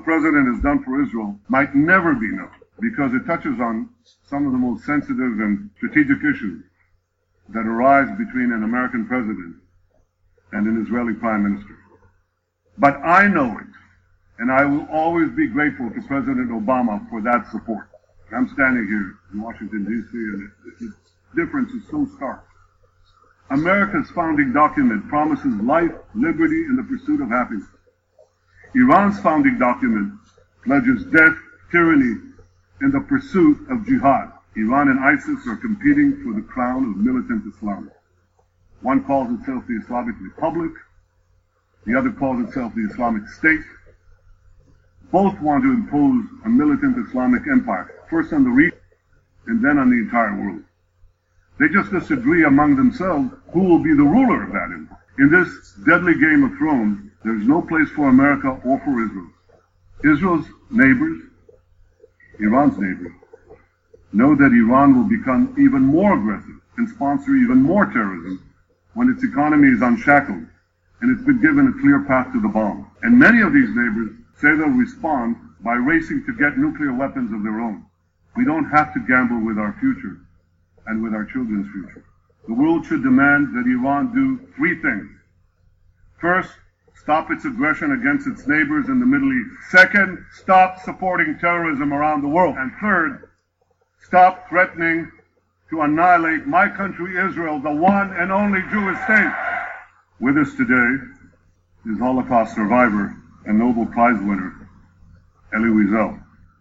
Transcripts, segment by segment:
president has done for Israel might never be known because it touches on some of the most sensitive and strategic issues that arise between an American president and an Israeli prime minister. But I know it, and I will always be grateful to President Obama for that support. I'm standing here in Washington, D.C., and the difference is so stark. America's founding document promises life, liberty, and the pursuit of happiness. Iran's founding document pledges death, tyranny, and the pursuit of jihad. Iran and ISIS are competing for the crown of militant Islam. One calls itself the Islamic Republic. The other calls itself the Islamic State. Both want to impose a militant Islamic empire, first on the region and then on the entire world. They just disagree among themselves who will be the ruler of that empire. In this deadly game of thrones, there's no place for America or for Israel. Israel's neighbors, Iran's neighbors, know that Iran will become even more aggressive and sponsor even more terrorism when its economy is unshackled and it's been given a clear path to the bomb. And many of these neighbors say they'll respond by racing to get nuclear weapons of their own. We don't have to gamble with our future and with our children's future. The world should demand that Iran do three things. First, stop its aggression against its neighbors in the Middle East. Second, stop supporting terrorism around the world. And third, stop threatening to annihilate my country, Israel, the one and only Jewish state. With us today is Holocaust survivor and Nobel Prize winner, Elie Wiesel.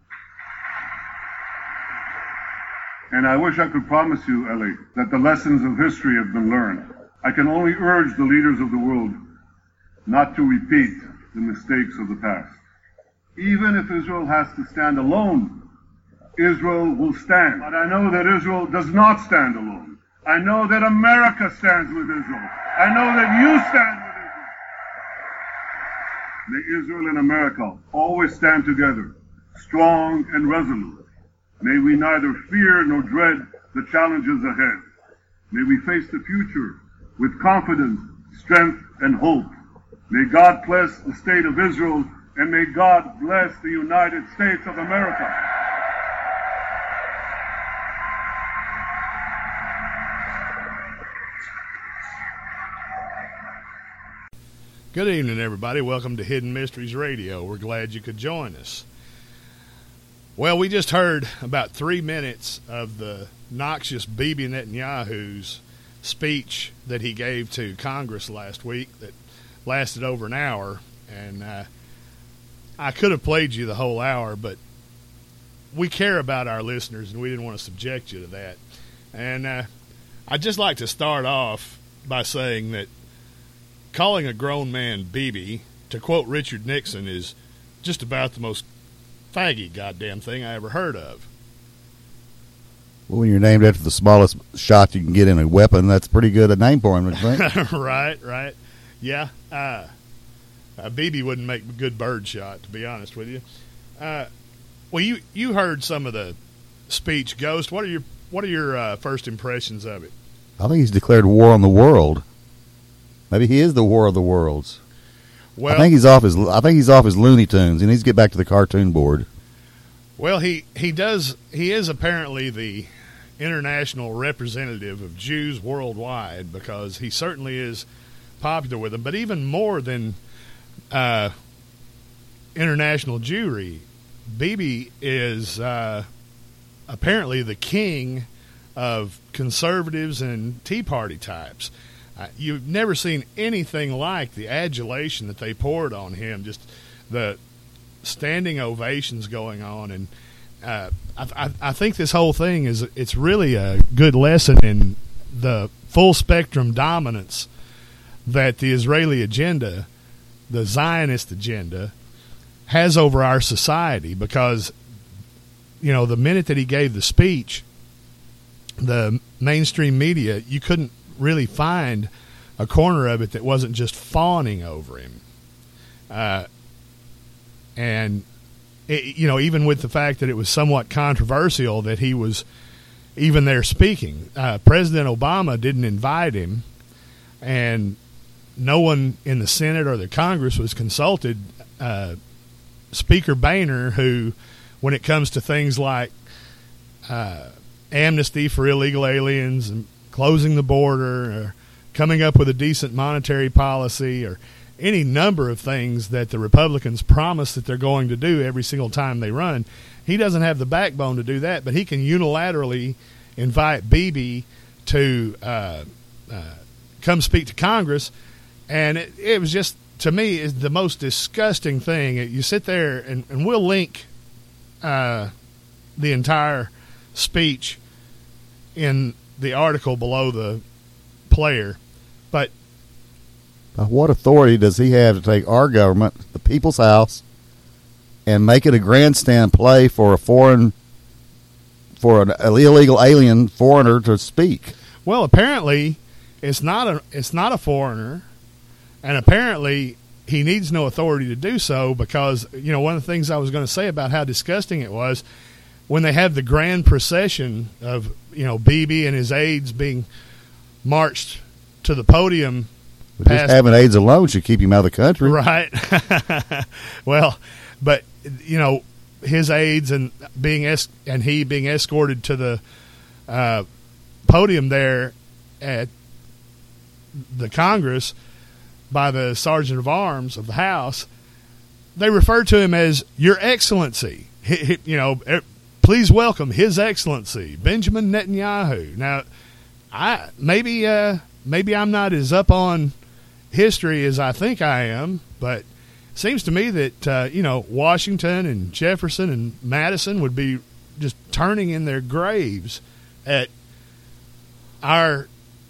And I wish I could promise you, Elie, that the lessons of history have been learned. I can only urge the leaders of the world not to repeat the mistakes of the past. Even if Israel has to stand alone, Israel will stand. But I know that Israel does not stand alone. I know that America stands with Israel. I know that you stand with Israel. May Israel and America always stand together, strong and resolute. May we neither fear nor dread the challenges ahead. May we face the future with confidence, strength, and hope. May God bless the state of Israel, and may God bless the United States of America. Good evening, everybody. Welcome to Hidden Mysteries Radio. We're glad you could join us. Well, we just heard about 3 minutes of the noxious Bibi Netanyahu's speech that he gave to Congress last week that lasted over an hour. And I could have played you the whole hour, but we care about our listeners, and we didn't want to subject you to that. And I'd just like to start off by saying that calling a grown man Bibi, to quote Richard Nixon, is just about the most faggy goddamn thing I ever heard of. Well, when you're named after the smallest shot you can get in a weapon, that's pretty good a name for him, I think. Right. Yeah. Bibi wouldn't make a good bird shot, to be honest with you. Well, you heard some of the speech, Ghost. What are your first impressions of it? I think he's declared war on the world. Maybe he is the war of the worlds. Well, I think he's off his Looney Tunes. He needs to get back to the cartoon board. Well, he is apparently the international representative of Jews worldwide, because he certainly is popular with them. But even more than international Jewry, Bibi is apparently the king of conservatives and Tea Party types. You've never seen anything like the adulation that they poured on him, just the standing ovations going on. And I think this whole thing it's really a good lesson in the full spectrum dominance that the Israeli agenda, the Zionist agenda, has over our society. Because, the minute that he gave the speech, the mainstream media, you couldn't really find a corner of it that wasn't just fawning over him. And even with the fact that it was somewhat controversial that he was even there speaking, President Obama didn't invite him, and no one in the Senate or the Congress was consulted Speaker Boehner, who, when it comes to things like amnesty for illegal aliens and closing the border or coming up with a decent monetary policy or any number of things that the Republicans promise that they're going to do every single time they run, he doesn't have the backbone to do that, but he can unilaterally invite Bibi to come speak to Congress. And it was just, to me, is the most disgusting thing. You sit there, and we'll link the entire speech in the article below the player. But what authority does he have to take our government, the people's house, and make it a grandstand play for an illegal alien foreigner to speak? Well, apparently it's not a foreigner, and apparently he needs no authority to do so, because one of the things I was going to say about how disgusting it was when they have the grand procession of Bibi and his aides being marched to the podium. Just having AIDS alone should keep him out of the country, right? Well, but his aides and he being escorted to the podium there at the Congress by the Sergeant of Arms of the House, they refer to him as Your Excellency. Please welcome His Excellency Benjamin Netanyahu. Now, maybe I'm not as up on history as I think I am, but it seems to me that Washington and Jefferson and Madison would be just turning in their graves at our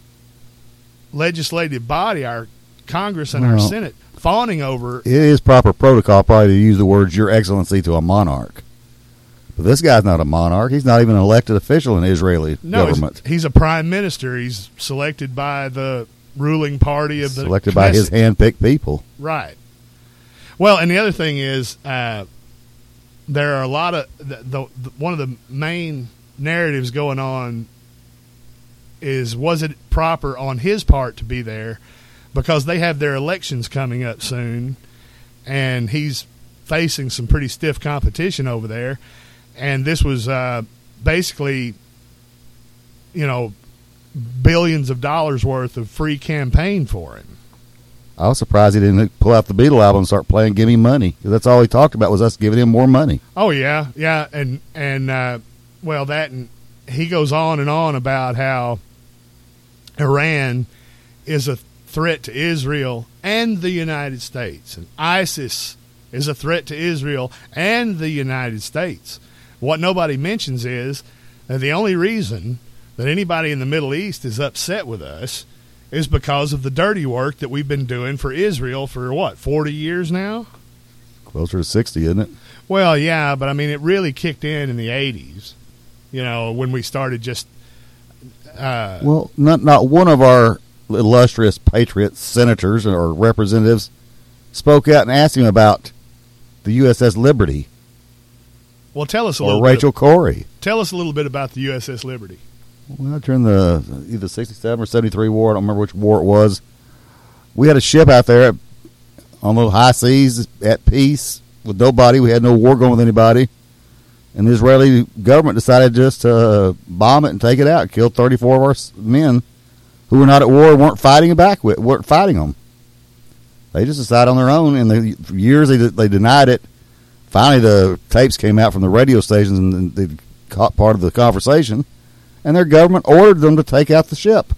legislative body, our Congress and our Senate, fawning over. It is proper protocol probably to use the words Your Excellency to a monarch. But this guy's not a monarch. He's not even an elected official in the Israeli government. He's a prime minister. He's selected by the ruling party of the selected Knesset. By his hand-picked people. Right. Well, and the other thing is there are a lot of one of the main narratives going on is, was it proper on his part to be there, because they have their elections coming up soon, and he's facing some pretty stiff competition over there. And this was basically, billions of dollars worth of free campaign for him. I was surprised he didn't pull out the Beatle album and start playing "Give Me Money," because that's all he talked about was us giving him more money. Oh yeah, and he goes on and on about how Iran is a threat to Israel and the United States, and ISIS is a threat to Israel and the United States. What nobody mentions is that the only reason that anybody in the Middle East is upset with us is because of the dirty work that we've been doing for Israel for, 40 years now? Closer to 60, isn't it? Well, yeah, but, it really kicked in the 80s, when we started just... Well, not one of our illustrious patriots, senators, or representatives spoke out and asked him about the USS Liberty. Well, tell us a little bit. Or Rachel Corrie. Tell us a little bit about the USS Liberty. Well, during the either 67 or 73 war, I don't remember which war it was, we had a ship out there on the high seas at peace with nobody. We had no war going with anybody. And the Israeli government decided just to bomb it and take it out. Killed 34 of our men who were not at war and weren't fighting them. They just decided on their own. In the years they denied it. Finally, the tapes came out from the radio stations, and they caught part of the conversation. And their government ordered them to take out the ship.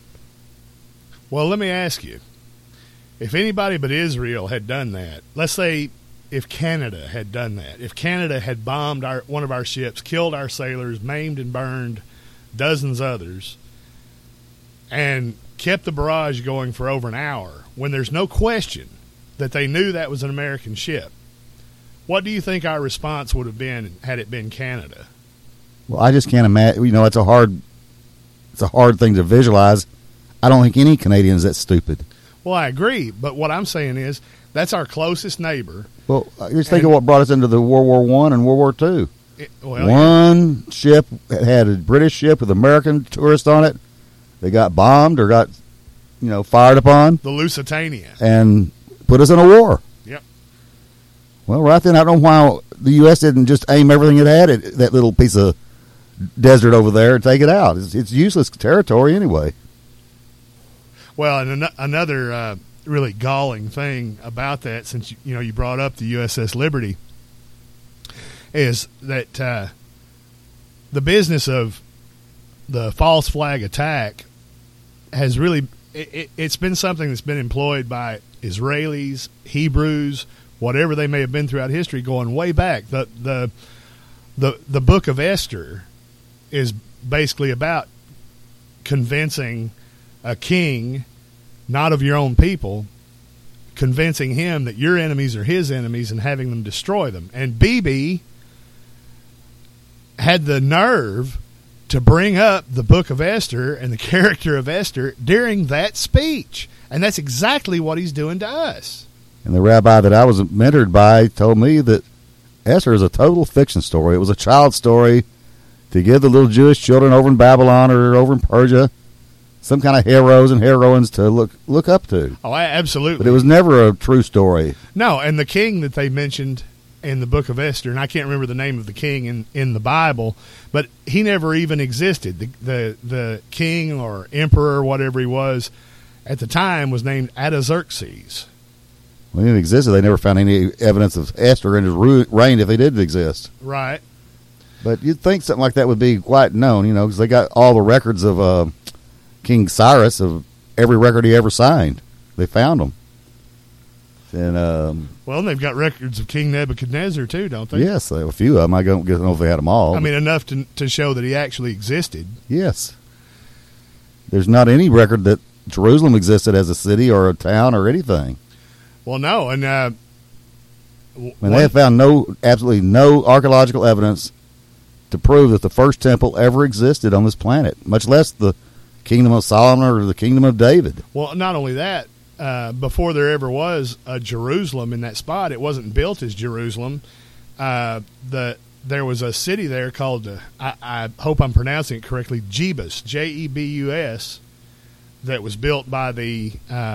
Well, let me ask you, if anybody but Israel had done that, let's say if Canada had done that, if Canada had bombed one of our ships, killed our sailors, maimed and burned dozens others, and kept the barrage going for over an hour, when there's no question that they knew that was an American ship, what do you think our response would have been had it been Canada? Well, I just can't imagine. It's a hard thing to visualize. I don't think any Canadian is that stupid. Well, I agree, but what I'm saying is that's our closest neighbor. Well, just think of what brought us into the World War I and World War II. One ship had a British ship with American tourists on it. They got bombed or got, fired upon. The Lusitania. And put us in a war. Yep. Well, right then, I don't know why the U.S. didn't just aim everything it had at that little piece of desert over there and take it out. It's useless territory anyway. Well, and another really galling thing about that, since you brought up the USS Liberty, is that the business of the false flag attack has really it's been something that's been employed by Israelis, Hebrews, whatever they may have been throughout history, going way back. The Book of Esther is basically about convincing a king, not of your own people, convincing him that your enemies are his enemies and having them destroy them. And Bibi had the nerve to bring up the Book of Esther and the character of Esther during that speech. And that's exactly what he's doing to us. And the rabbi that I was mentored by told me that Esther is a total fiction story. It was a child story to give the little Jewish children over in Babylon or over in Persia some kind of heroes and heroines to look up to. Oh, absolutely. But it was never a true story. No, and the king that they mentioned in the Book of Esther, and I can't remember the name of the king in the Bible, but he never even existed. The king or emperor, whatever he was, at the time was named Artaxerxes. When he existed, they never found any evidence of Esther in his reign if he did exist. Right. But you'd think something like that would be quite known, because they got all the records of King Cyrus, of every record he ever signed. They found them. And well, they've got records of King Nebuchadnezzar too, don't they? Yes, a few of them. I don't know if they had them all. I mean, enough to show that he actually existed. Yes. There's not any record that Jerusalem existed as a city or a town or anything. Well, no, and they have found absolutely no archaeological evidence to prove that the first temple ever existed on this planet, much less the Kingdom of Solomon or the Kingdom of David. Well, not only that, before there ever was a Jerusalem in that spot, it wasn't built as Jerusalem. There was a city there called, I hope I'm pronouncing it correctly, Jebus, Jebus, that was built by the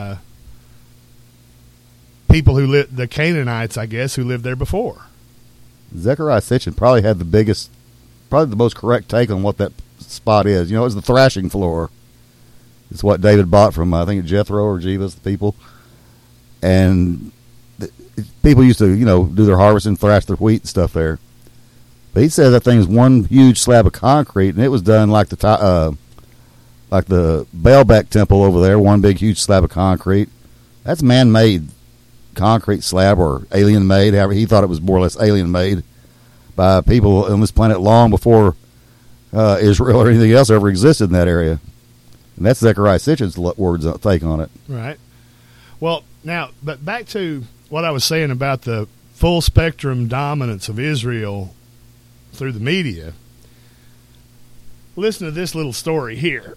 people who lived, the Canaanites, I guess, who lived there before. Zecharia Sitchin probably had the most correct take on what that spot is. It was the thrashing floor. It's what David bought from, I think, Jethro or Jebus, the people. And people used to, do their harvesting, thrash their wheat and stuff there. But he said that thing is one huge slab of concrete, and it was done like the Baalbek temple over there, one big huge slab of concrete. That's man-made concrete slab or alien-made. However, he thought it was more or less alien-made by people on this planet long before Israel or anything else ever existed in that area. And that's Zecharia Sitchin's words take on it. Right. Well, now, but back to what I was saying about the full spectrum dominance of Israel through the media. Listen to this little story here.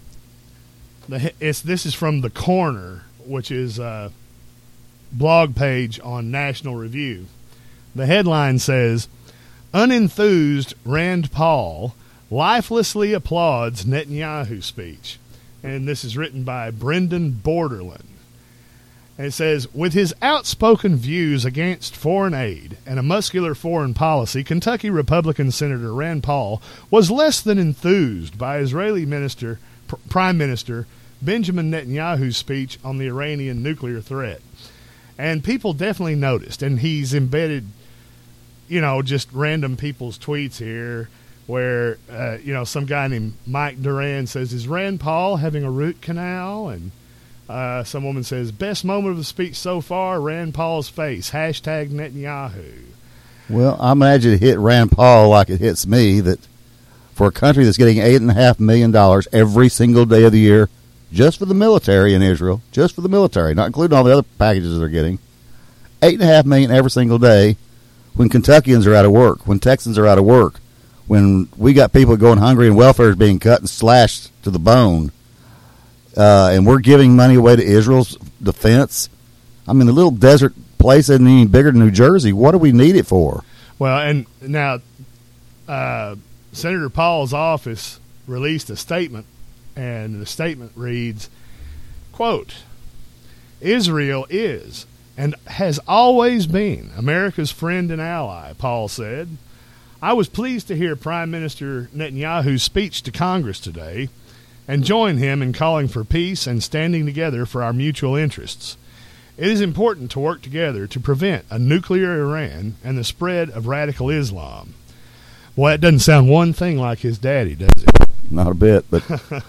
This is from The Corner, which is a blog page on National Review. The headline says, "Unenthused Rand Paul lifelessly applauds Netanyahu speech." And this is written by Brendan Borderland. And it says, with his outspoken views against foreign aid and a muscular foreign policy, Kentucky Republican Senator Rand Paul was less than enthused by Israeli Prime Minister Benjamin Netanyahu's speech on the Iranian nuclear threat. And people definitely noticed. And he's embedded, just random people's tweets here where, some guy named Mike Duran says, is Rand Paul having a root canal? And some woman says, best moment of the speech so far, Rand Paul's face, hashtag Netanyahu. Well, I imagine it hit Rand Paul like it hits me, that for a country that's getting $8.5 million every single day of the year, just for the military in Israel, just for the military, not including all the other packages they're getting, $8.5 million every single day, when Kentuckians are out of work, when Texans are out of work, when we got people going hungry and welfare is being cut and slashed to the bone, and we're giving money away to Israel's defense. I mean, the little desert place isn't any bigger than New Jersey. What do we need it for? Well, and now Senator Paul's office released a statement, and the statement reads, quote, Israel is and has always been America's friend and ally, Paul said. I was pleased to hear Prime Minister Netanyahu's speech to Congress today and join him in calling for peace and standing together for our mutual interests. It is important to work together to prevent a nuclear Iran and the spread of radical Islam. Well, that doesn't sound one thing like his daddy, does it? Not a bit, but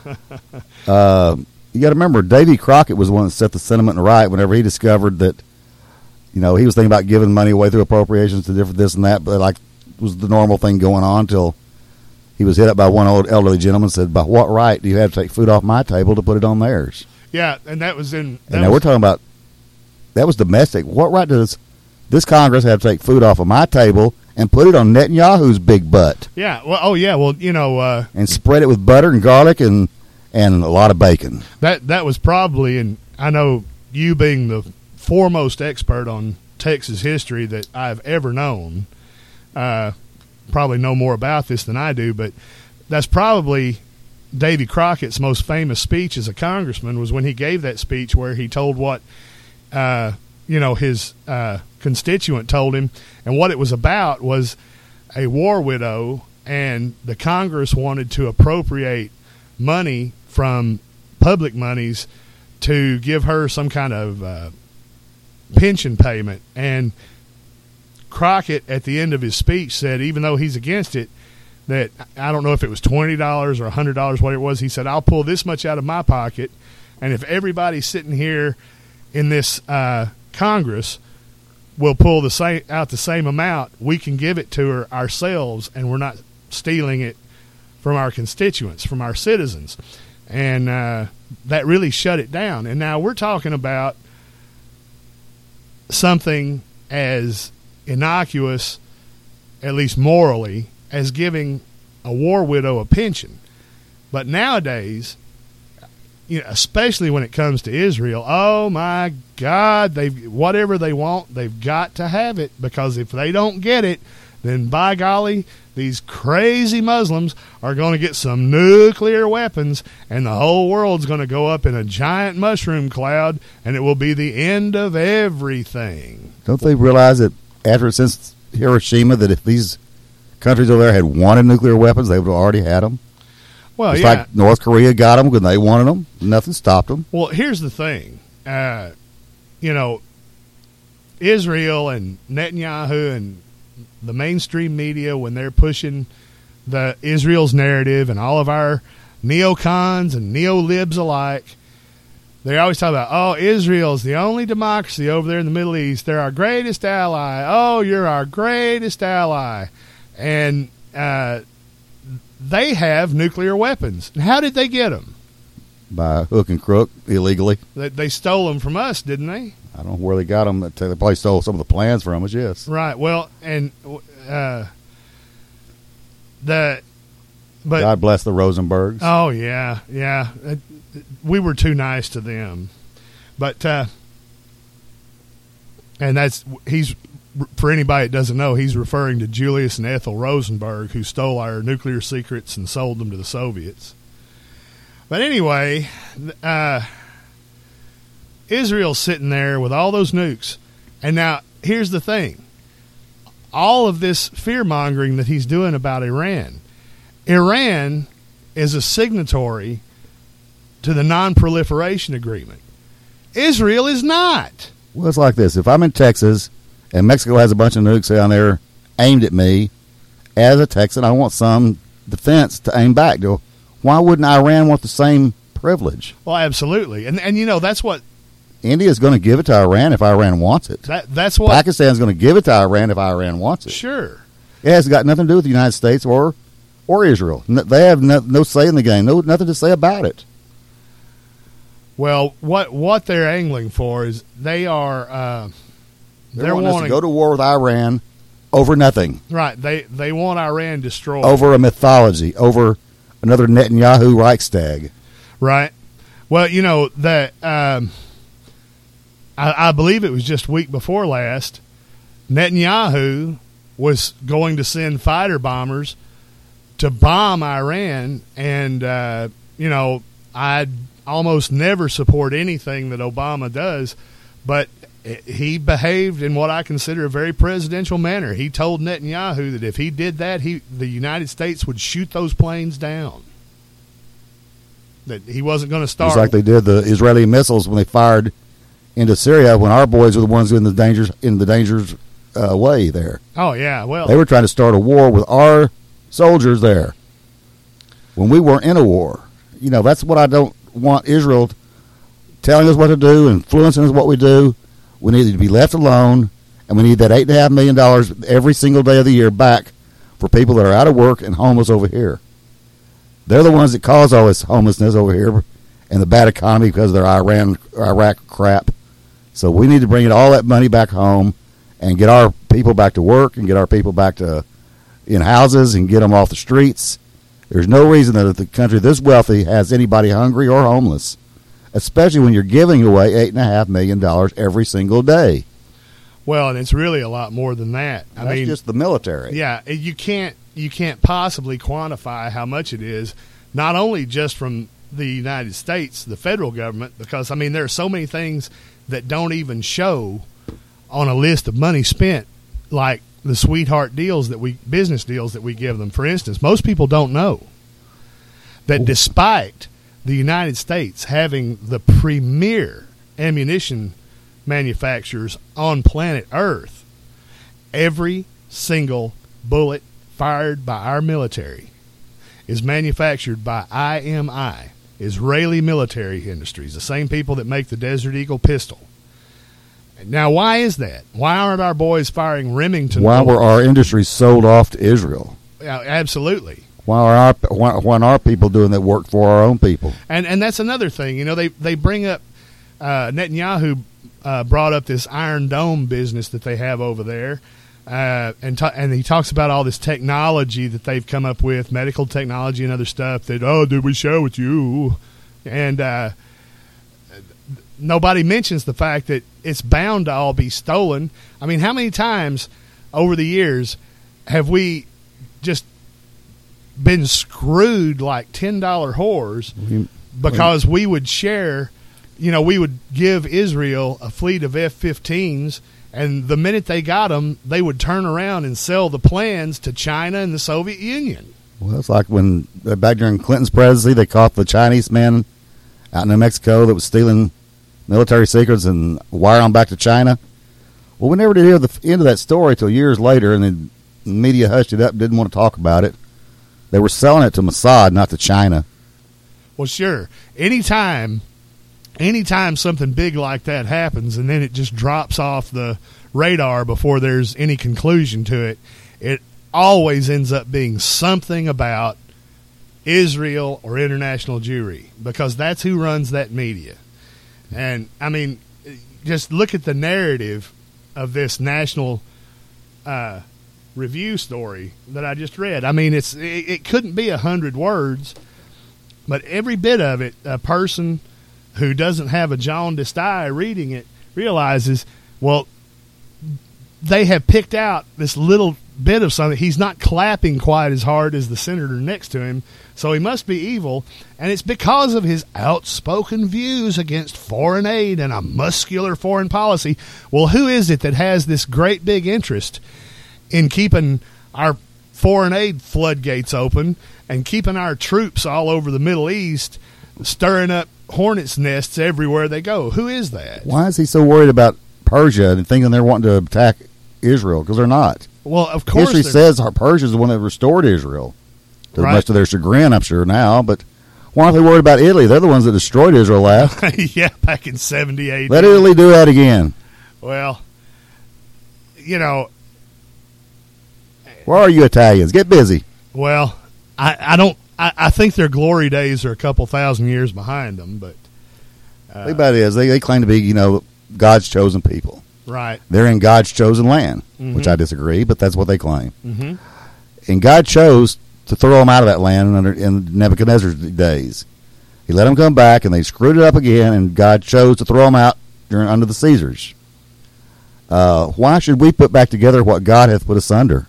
you got to remember, Davy Crockett was the one that set the sentiment right whenever he discovered that, he was thinking about giving money away through appropriations to different this and that, but like was the normal thing going on until he was hit up by one old elderly gentleman and said, by what right do you have to take food off my table to put it on theirs? Yeah, and that was in... And now we're talking about, that was domestic. What right does this Congress have to take food off of my table and put it on Netanyahu's big butt? Yeah, well, and spread it with butter and garlic and a lot of bacon. That was probably, and I know you being the foremost expert on Texas history that I've ever known, probably know more about this than I do, but that's probably Davy Crockett's most famous speech as a congressman, was when he gave that speech where he told what his constituent told him, and what it was about was a war widow, and the Congress wanted to appropriate money from public monies to give her some kind of pension payment. And Crockett, at the end of his speech, said, even though he's against it, that I don't know if it was $20 or $100, what it was, he said, I'll pull this much out of my pocket, and if everybody sitting here in this Congress will pull out the same amount, we can give it to her ourselves, and we're not stealing it from our constituents, from our citizens. And that really shut it down. And now we're talking about something as innocuous, at least morally, as giving a war widow a pension. But nowadays, especially when it comes to Israel, oh my God, whatever they want, they've got to have it, because if they don't get it, then by golly, these crazy Muslims are going to get some nuclear weapons, and the whole world's going to go up in a giant mushroom cloud, and it will be the end of everything. Don't they realize that since Hiroshima, that if these countries over there had wanted nuclear weapons, they would have already had them? Well, it's yeah. like North Korea got them when they wanted them. Nothing stopped them. Well, here's the thing. Israel and Netanyahu and the mainstream media, when they're pushing the Israel's narrative, and all of our neocons and neo-libs alike, they always talk about, oh, Israel's the only democracy over there in the Middle East. They're our greatest ally. Oh, you're our greatest ally. And they have nuclear weapons. And how did they get them? By hook and crook, illegally. They stole them from us, didn't they? I don't know where they got them. They probably stole some of the plans from us, yes. Right. Well, and but God bless the Rosenbergs. Oh, yeah. We were too nice to them. But, and he's, for anybody that doesn't know, he's referring to Julius and Ethel Rosenberg, who stole our nuclear secrets and sold them to the Soviets. But anyway, Israel's sitting there with all those nukes. And now, here's the thing. All of this fear-mongering that he's doing about Iran is a signatory to the non-proliferation agreement. Israel is not. Well, it's like this. If I'm in Texas and Mexico has a bunch of nukes down there aimed at me, as a Texan, I want some defense to aim back. Why wouldn't Iran want the same privilege? Well, absolutely. And that's what India's going to give it to Iran if Iran wants it. That's what Pakistan's going to give it to Iran if Iran wants it. Sure. It has got nothing to do with the United States or Israel. They have no say in the game. Nothing to say about it. Well, what they're angling for is they are they're wanting us to go to war with Iran over nothing. Right. They want Iran destroyed. Over a mythology. Over another Netanyahu Reichstag. Right. Well, that I believe it was just week before last, Netanyahu was going to send fighter bombers to bomb Iran, and I'd almost never support anything that Obama does, but he behaved in what I consider a very presidential manner. He told Netanyahu that if he did that, the United States would shoot those planes down. That he wasn't going to start. Just like they did the Israeli missiles when they fired into Syria, when our boys were the ones in the danger's way there. Oh yeah, well they were trying to start a war with our soldiers there when we weren't in a war. That's what I don't want Israel telling us what to do, influencing us what we do. We need to be left alone, and we need that $8.5 million every single day of the year back for people that are out of work and homeless over here. They're the ones that cause all this homelessness over here and the bad economy because of their Iraq crap. So we need to bring all that money back home and get our people back to work and get our people back to in houses and get them off the streets. There's no reason that the country this wealthy has anybody hungry or homeless, especially when you're giving away $8.5 million every single day. Well, and it's really a lot more than that. That's just the military. Yeah, you can't possibly quantify how much it is, not only just from the United States, the federal government, because, there are so many things that don't even show on a list of money spent, like the sweetheart business deals that we give them. For instance, most people don't know that despite the United States having the premier ammunition manufacturers on planet Earth, every single bullet fired by our military is manufactured by IMI, Israeli Military Industries, the same people that make the Desert Eagle pistol. Now, why is that? Why aren't our boys firing Remington Why bullets? were our industries sold off to Israel? Absolutely. Why aren't our people doing that work for our own people? And that's another thing. They bring up Netanyahu brought up this Iron Dome business that they have over there, and he talks about all this technology that they've come up with, medical technology and other stuff that, did we share with you? And nobody mentions the fact that it's bound to all be stolen. How many times over the years have we just been screwed like $10 whores because we would share, we would give Israel a fleet of F-15s, and the minute they got them, they would turn around and sell the plans to China and the Soviet Union. Well, it's like when, back during Clinton's presidency, they caught the Chinese man out in New Mexico that was stealing military secrets and wiring them back to China. Well, we never did hear the end of that story till years later, and then the media hushed it up and didn't want to talk about it. They were selling it to Mossad, not to China. Well, sure. Anytime something big like that happens and then it just drops off the radar before there's any conclusion to it, it always ends up being something about Israel or international Jewry, because that's who runs that media. And, just look at the narrative of this National Review story that I just read. It couldn't be 100 words, but every bit of it, a person who doesn't have a jaundiced eye reading it realizes, well, they have picked out this little bit of something. He's not clapping quite as hard as the senator next to him, so he must be evil, and it's because of his outspoken views against foreign aid and a muscular foreign policy. Well, who is it that has this great big interest in keeping our foreign aid floodgates open and keeping our troops all over the Middle East stirring up hornets' nests everywhere they go? Who is that? Why is he so worried about Persia and thinking they're wanting to attack Israel? Because they're not. Well, of course. History says Persia is the one that restored Israel. To much of their chagrin, I'm sure, now. But why aren't they worried about Italy? They're the ones that destroyed Israel last. Yeah, back in 70 AD. Let Italy do that again. Well, where are you Italians? Get busy. Well, I don't. I think their glory days are a couple thousand years behind them, but think about it is they claim to be God's chosen people. Right. They're in God's chosen land, which I disagree, but that's what they claim. And God chose to throw them out of that land in Nebuchadnezzar's days. He let them come back, and they screwed it up again, and God chose to throw them out under the Caesars. Why should we put back together what God hath put asunder?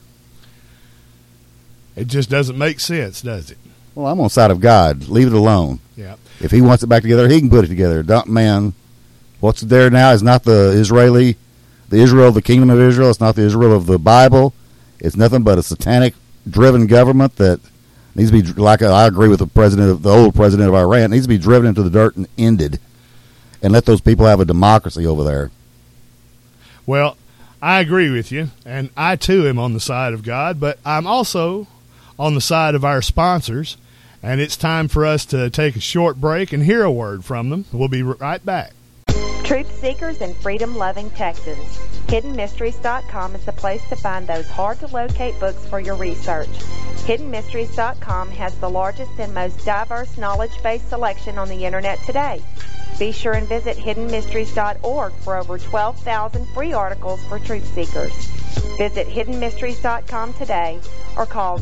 It just doesn't make sense, does it? Well, I'm on the side of God. Leave it alone. Yeah. If he wants it back together, he can put it together. What's there now is not the Israel of the Kingdom of Israel. It's not the Israel of the Bible. It's nothing but a satanic-driven government that needs to be, like I agree with the old president of Iran, needs to be driven into the dirt and ended, and let those people have a democracy over there. Well, I agree with you, and I too am on the side of God, but I'm also on the side of our sponsors, and it's time for us to take a short break and hear a word from them. We'll be right back. Truth seekers and freedom-loving Texans, HiddenMysteries.com is the place to find those hard-to-locate books for your research. HiddenMysteries.com has the largest and most diverse knowledge-based selection on the Internet today. Be sure and visit HiddenMysteries.org for over 12,000 free articles for truth seekers. Visit HiddenMysteries.com today or call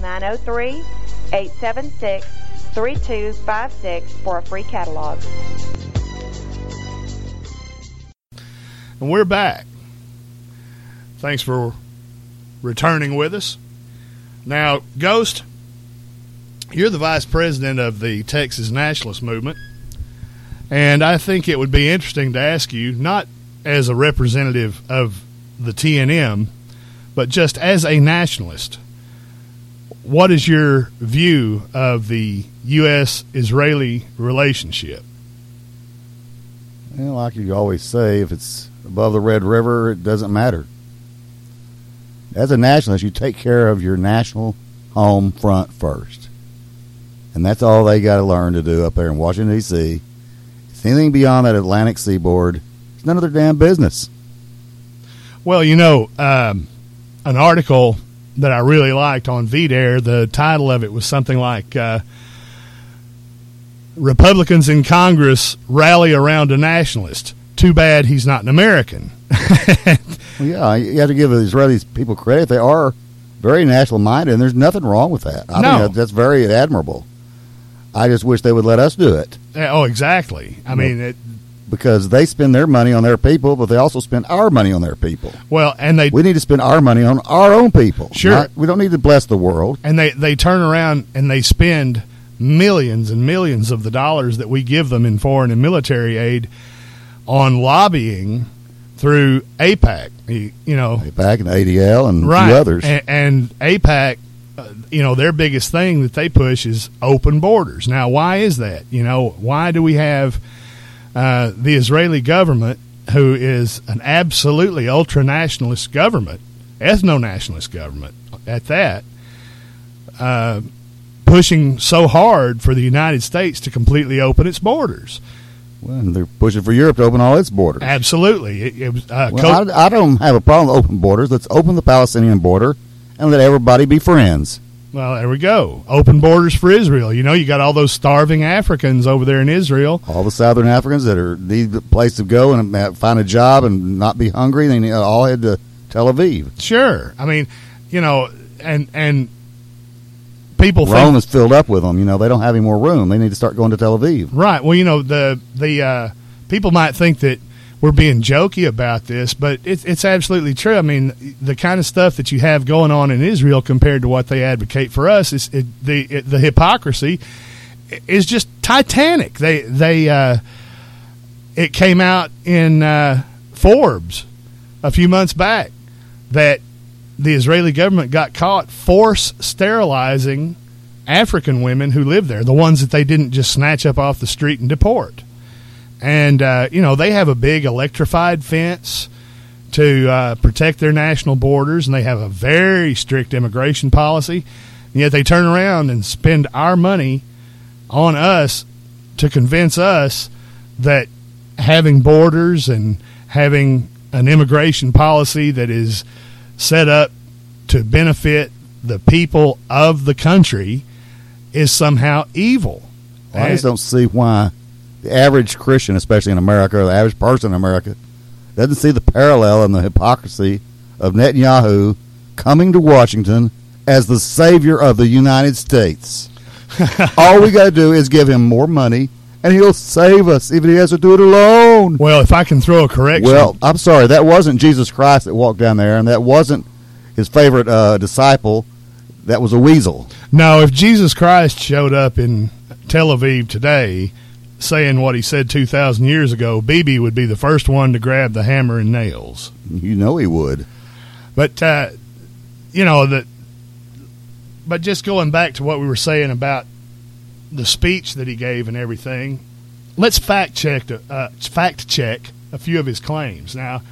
903-876-3256 for a free catalog. And we're back. Thanks for returning with us. Now, Ghost, you're the vice president of the Texas Nationalist Movement, and I think it would be interesting to ask you, not as a representative of the TNM, but just as a nationalist, what is your view of the U.S.-Israeli relationship? Well, like you always say, if it's above the Red River, it doesn't matter. As a nationalist, you take care of your national home front first. And that's all they got to learn to do up there in Washington, D.C. It's anything beyond that Atlantic seaboard, it's none of their damn business. Well, you know, an article that I really liked on VDare, the title of it was something like Republicans in Congress rally around a nationalist. Too bad he's not an American. Well, yeah, you have to give the Israeli people credit. They are very national-minded, and there's nothing wrong with that. I think that's very admirable. I just wish they would let us do it. Oh, exactly. I mean, because they spend their money on their people, but they also spend our money on their people. Well, and we need to spend our money on our own people. Sure. We don't need to bless the world. And they turn around and they spend millions and millions of the dollars that we give them in foreign and military aid on lobbying through AIPAC, AIPAC and ADL and right. A few others. And AIPAC, their biggest thing that they push is open borders. Now, why is that? Why do we have the Israeli government, who is an absolutely ultra-nationalist government, ethno-nationalist government at that, pushing so hard for the United States to completely open its borders? Well, they're pushing for Europe to open all its borders. Absolutely. I don't have a problem with open borders. Let's open the Palestinian border and let everybody be friends. Well, there we go. Open borders for Israel. You got all those starving Africans over there in Israel. All the Southern Africans that need a place to go and find a job and not be hungry, they all head to Tel Aviv. Sure. I mean, and people Rome is filled up with them. They don't have any more room. They need to start going to Tel Aviv. Right. Well, the people might think that we're being jokey about this, but it's absolutely true. I mean, the kind of stuff that you have going on in Israel compared to what they advocate for us is the hypocrisy is just titanic. It came out in Forbes a few months back that the Israeli government got caught force sterilizing African women who live there, the ones that they didn't just snatch up off the street and deport. And, they have a big electrified fence to protect their national borders, and they have a very strict immigration policy. And yet they turn around and spend our money on us to convince us that having borders and having an immigration policy that is set up to benefit the people of the country is somehow evil. Well, I just don't see why the average Christian, especially in America, or the average person in America, doesn't see the parallel and the hypocrisy of Netanyahu coming to Washington as the savior of the United States. All we got to do is give him more money, and he'll save us, even if he has to do it alone. Well, if I can throw a correction. Well, I'm sorry, that wasn't Jesus Christ that walked down there, and that wasn't his favorite disciple. That was a weasel. No, if Jesus Christ showed up in Tel Aviv today, saying what he said 2,000 years ago, Bibi would be the first one to grab the hammer and nails. You know he would. But, but just going back to what we were saying about the speech that he gave and everything, let's fact check a few of his claims. Now,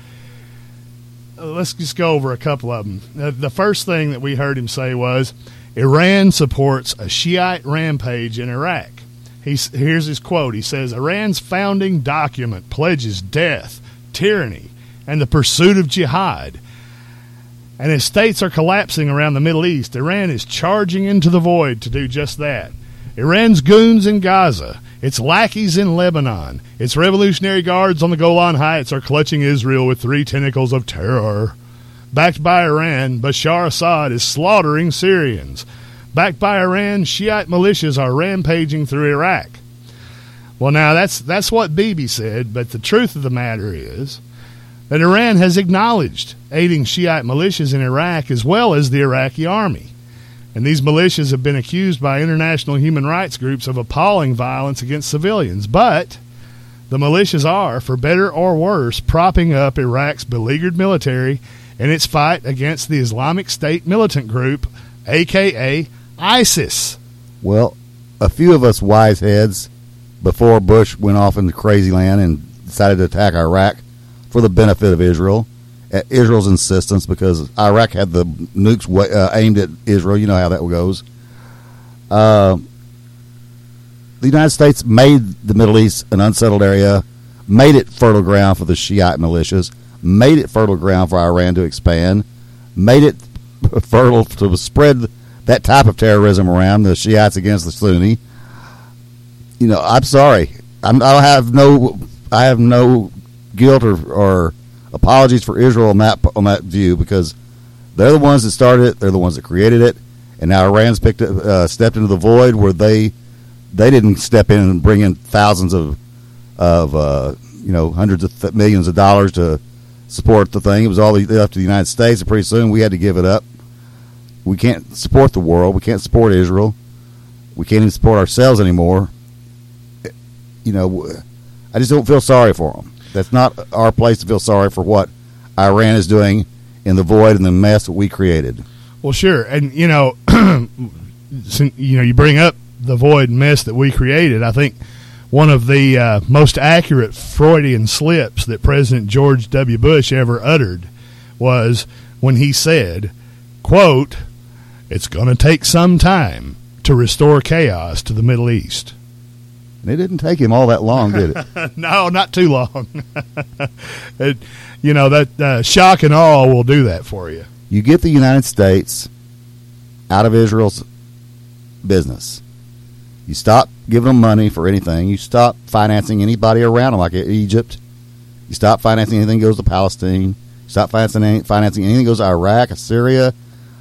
let's just go over a couple of them. The first thing that we heard him say was, Iran supports a Shiite rampage in Iraq. Here's his quote. He says, Iran's founding document pledges death, tyranny, and the pursuit of jihad. And as states are collapsing around the Middle East, Iran is charging into the void to do just that. Iran's goons in Gaza, its lackeys in Lebanon, its Revolutionary Guards on the Golan Heights are clutching Israel with 3 tentacles of terror. Backed by Iran, Bashar Assad is slaughtering Syrians. Backed by Iran, Shiite militias are rampaging through Iraq. Well, now, that's what Bibi said, but the truth of the matter is that Iran has acknowledged aiding Shiite militias in Iraq as well as the Iraqi army. And these militias have been accused by international human rights groups of appalling violence against civilians. But the militias are, for better or worse, propping up Iraq's beleaguered military in its fight against the Islamic State militant group, a.k.a. ISIS. Well, a few of us wise heads, before Bush went off into crazy land and decided to attack Iraq for the benefit of Israel, at Israel's insistence, because Iraq had the nukes aimed at Israel. You know how that goes. The United States made the Middle East an unsettled area, made it fertile ground for the Shiite militias, made it fertile ground for Iran to expand, made it fertile to spread that type of terrorism around, the Shiites against the Sunni. I'm sorry. I have no guilt or apologies for Israel on that view, because they're the ones that started it, they're the ones that created it, and now Iran's stepped into the void where they didn't step in and bring in thousands of hundreds of millions of dollars to support the thing. It was all up to the United States, and pretty soon we had to give it up. We can't support the world. We can't support Israel. We can't even support ourselves anymore. I just don't feel sorry for them. That's not our place to feel sorry for what Iran is doing in the void and the mess that we created. Well, sure. And, you bring up the void and mess that we created. I think one of the most accurate Freudian slips that President George W. Bush ever uttered was when he said, quote, "It's going to take some time to restore chaos to the Middle East." And it didn't take him all that long, did it? No, not too long. That shock and awe will do that for you. You get the United States out of Israel's business. You stop giving them money for anything. You stop financing anybody around them, like Egypt. You stop financing anything that goes to Palestine. You stop financing anything that goes to Iraq, Syria,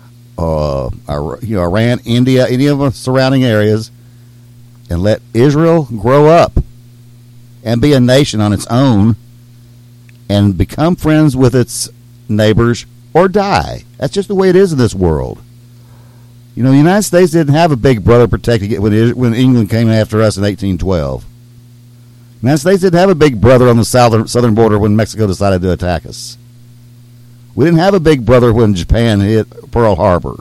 Iran, India, any of the surrounding areas, and let Israel grow up and be a nation on its own and become friends with its neighbors or die. That's just the way it is in this world. The United States didn't have a big brother protecting it when England came after us in 1812. The United States didn't have a big brother on the southern border when Mexico decided to attack us. We didn't have a big brother when Japan hit Pearl Harbor.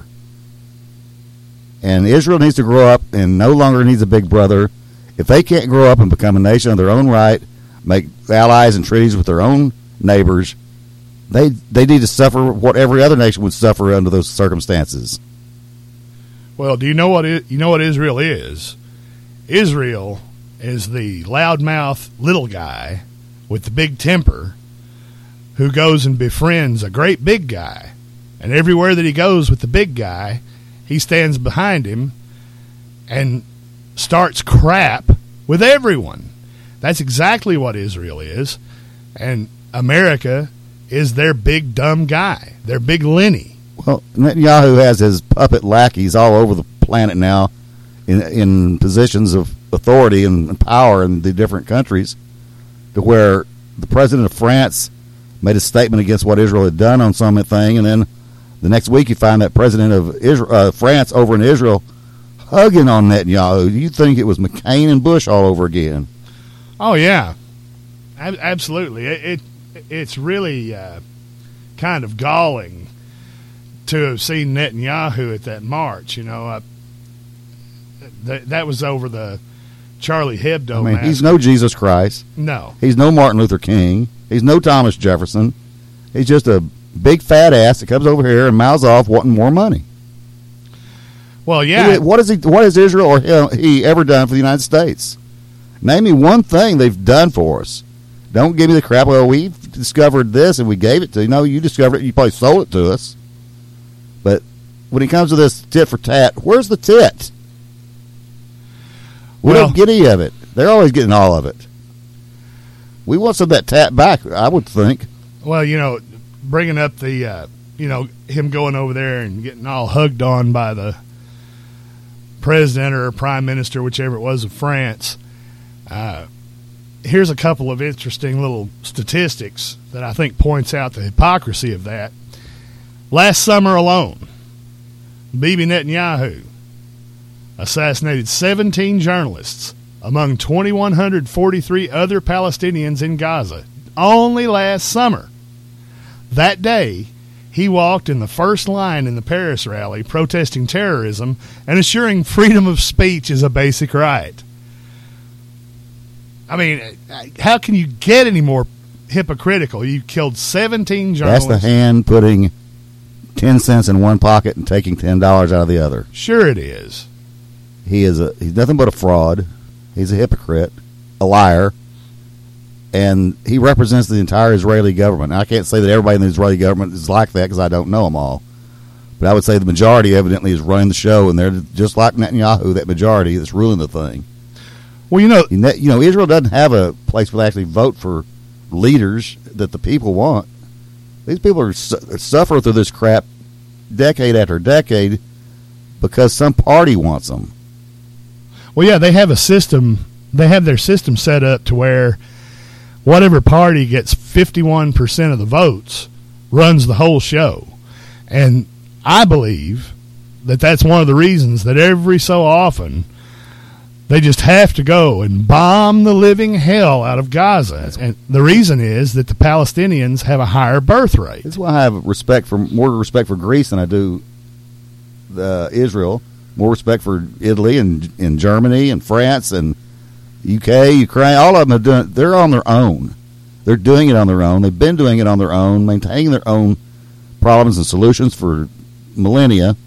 And Israel needs to grow up and no longer needs a big brother. If they can't grow up and become a nation of their own right, make allies and treaties with their own neighbors, they need to suffer what every other nation would suffer under those circumstances. Well, do you know what Israel is? Israel is the loudmouth little guy with the big temper who goes and befriends a great big guy. And everywhere that he goes with the big guy, he stands behind him and starts crap with everyone. That's exactly what Israel is. And America is their big dumb guy, their big Lenny. Well, Netanyahu has his puppet lackeys all over the planet now in positions of authority and power in the different countries, to where the president of France made a statement against what Israel had done on something, and then the next week you find that president of France over in Israel hugging on Netanyahu. You think it was McCain and Bush all over again. Oh yeah, absolutely. It's really kind of galling to have seen Netanyahu at that march. You know, that was over the Charlie Hebdo. I mean, massacre. he's no Jesus Christ. No. He's no Martin Luther King. He's no Thomas Jefferson. He's just a big fat ass that comes over here and mouths off wanting more money. Well, yeah. What has Israel or he ever done for the United States? Name me one thing they've done for us. Don't give me the crap. Well, we discovered this and we gave it to you. No, you discovered it. You probably sold it to us. But when it comes to this tit for tat, where's the tit? We don't get any of it. They're always getting all of it. We want some of that tat back, I would think. Well, you know, bringing up the, him going over there and getting all hugged on by the president or prime minister, whichever it was, of France. Here's a couple of interesting little statistics that I think points out the hypocrisy of that. Last summer alone, Bibi Netanyahu assassinated 17 journalists among 2,143 other Palestinians in Gaza. Only last summer. That day, he walked in the first line in the Paris rally protesting terrorism and assuring freedom of speech is a basic right. I mean, how can you get any more hypocritical? You killed 17 journalists. That's the hand putting 10 cents in one pocket and taking $10 out of the other. Sure it is. He's nothing but a fraud. He's a hypocrite, a liar, and he represents the entire Israeli government. Now, I can't say that everybody in the Israeli government is like that because I don't know them all. But I would say the majority evidently is running the show, and they're just like Netanyahu, that majority that's ruling the thing. Well, Israel doesn't have a place where they actually vote for leaders that the people want. These people are suffer through this crap decade after decade because some party wants them. Well, yeah, they have a system. They have their system set up to where whatever party gets 51% of the votes runs the whole show. And I believe that that's one of the reasons that every so often they just have to go and bomb the living hell out of Gaza. And the reason is that the Palestinians have a higher birth rate. That's why I have more respect for Greece than I do Israel. More respect for Italy and Germany and France and UK, Ukraine. All of them they're on their own. They're doing it on their own. They've been doing it on their own, maintaining their own problems and solutions for millennia.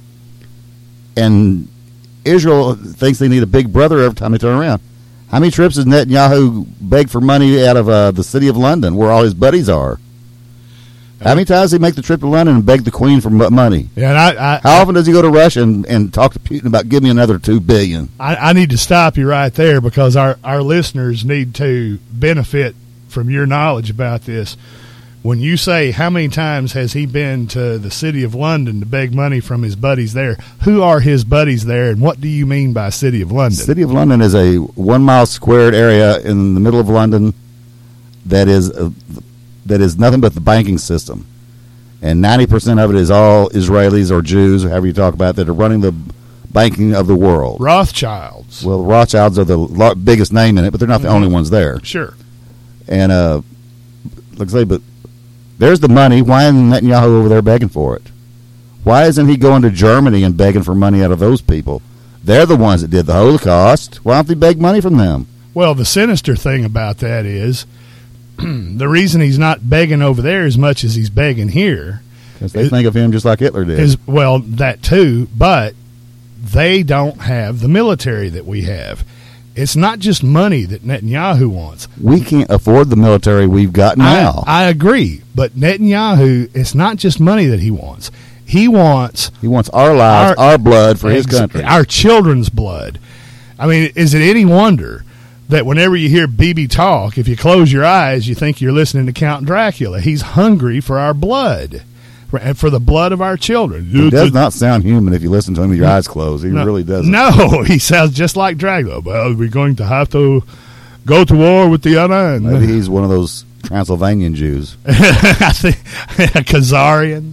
And Israel thinks they need a big brother every time they turn around. How many trips has Netanyahu begged for money out of the city of London, where all his buddies are? How many times does he make the trip to London and beg the Queen for money? Yeah, how often does he go to Russia and talk to Putin about give me another $2 billion? I need to stop you right there because our listeners need to benefit from your knowledge about this. When you say how many times has he been to the city of London to beg money from his buddies there, who are his buddies there, and what do you mean by city of London? City of London is a 1 mile squared area in the middle of London that is nothing but the banking system. And 90% of it is all Israelis or Jews, or however you talk about it, that are running the banking of the world. Rothschilds. Well, the Rothschilds are the biggest name in it, but they're not the only ones there. Sure. And, like I say, but there's the money. Why isn't Netanyahu over there begging for it? Why isn't he going to Germany and begging for money out of those people? They're the ones that did the Holocaust. Why don't they beg money from them? Well, the sinister thing about that is the reason he's not begging over there as much as he's begging here. Because they think of him just like Hitler did. Well, that too, but they don't have the military that we have. It's not just money that Netanyahu wants. We can't afford the military we've got now. I agree, but Netanyahu, it's not just money that he wants. He wants our lives, our blood for his country. Our children's blood. I mean, is it any wonder that whenever you hear Bibi talk, if you close your eyes, you think you're listening to Count Dracula? He's hungry for our blood, for the blood of our children. He does not sound human if you listen to him with your eyes closed. He really doesn't. No, he sounds just like Dracula. Well, we're going to have to go to war with the other. Maybe he's one of those Transylvanian Jews. I think Khazarian.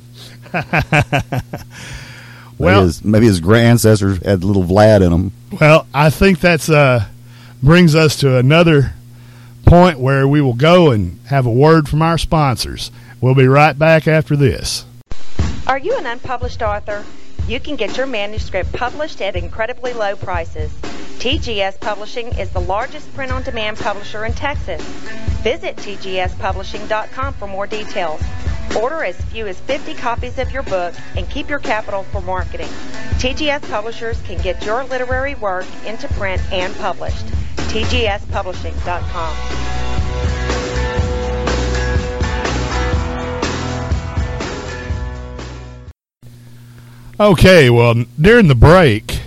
Well, maybe his ancestors had little Vlad in them. Well, I think that's brings us to another point where we will go and have a word from our sponsors. We'll be right back after this. Are you an unpublished author? You can get your manuscript published at incredibly low prices. TGS Publishing is the largest print-on-demand publisher in Texas. Visit tgspublishing.com for more details. Order as few as 50 copies of your book and keep your capital for marketing. TGS Publishers can get your literary work into print and published. tgspublishing.com. Okay, well, during the break,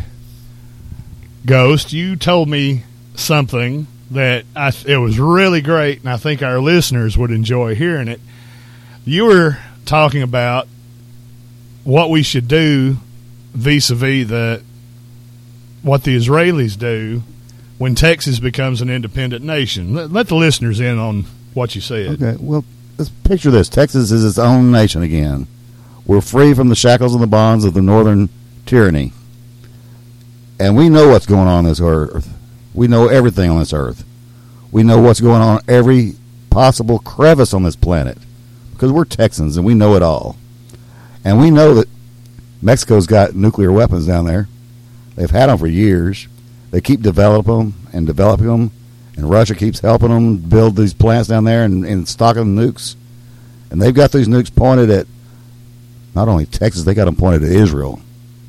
Ghost, you told me something that it was really great, and I think our listeners would enjoy hearing it. You were talking about what we should do vis-a-vis what the Israelis do when Texas becomes an independent nation. Let the listeners in on what you said. Okay, well, let's picture this. Texas is its own nation again. We're free from the shackles and the bonds of the northern tyranny. And we know what's going on this earth. We know everything on this earth. We know what's going on every possible crevice on this planet. Because we're Texans and we know it all. And we know that Mexico's got nuclear weapons down there. They've had them for years. They keep developing them. And Russia keeps helping them build these plants down there and stocking nukes. And they've got these nukes pointed at not only Texas, they got them pointed at Israel.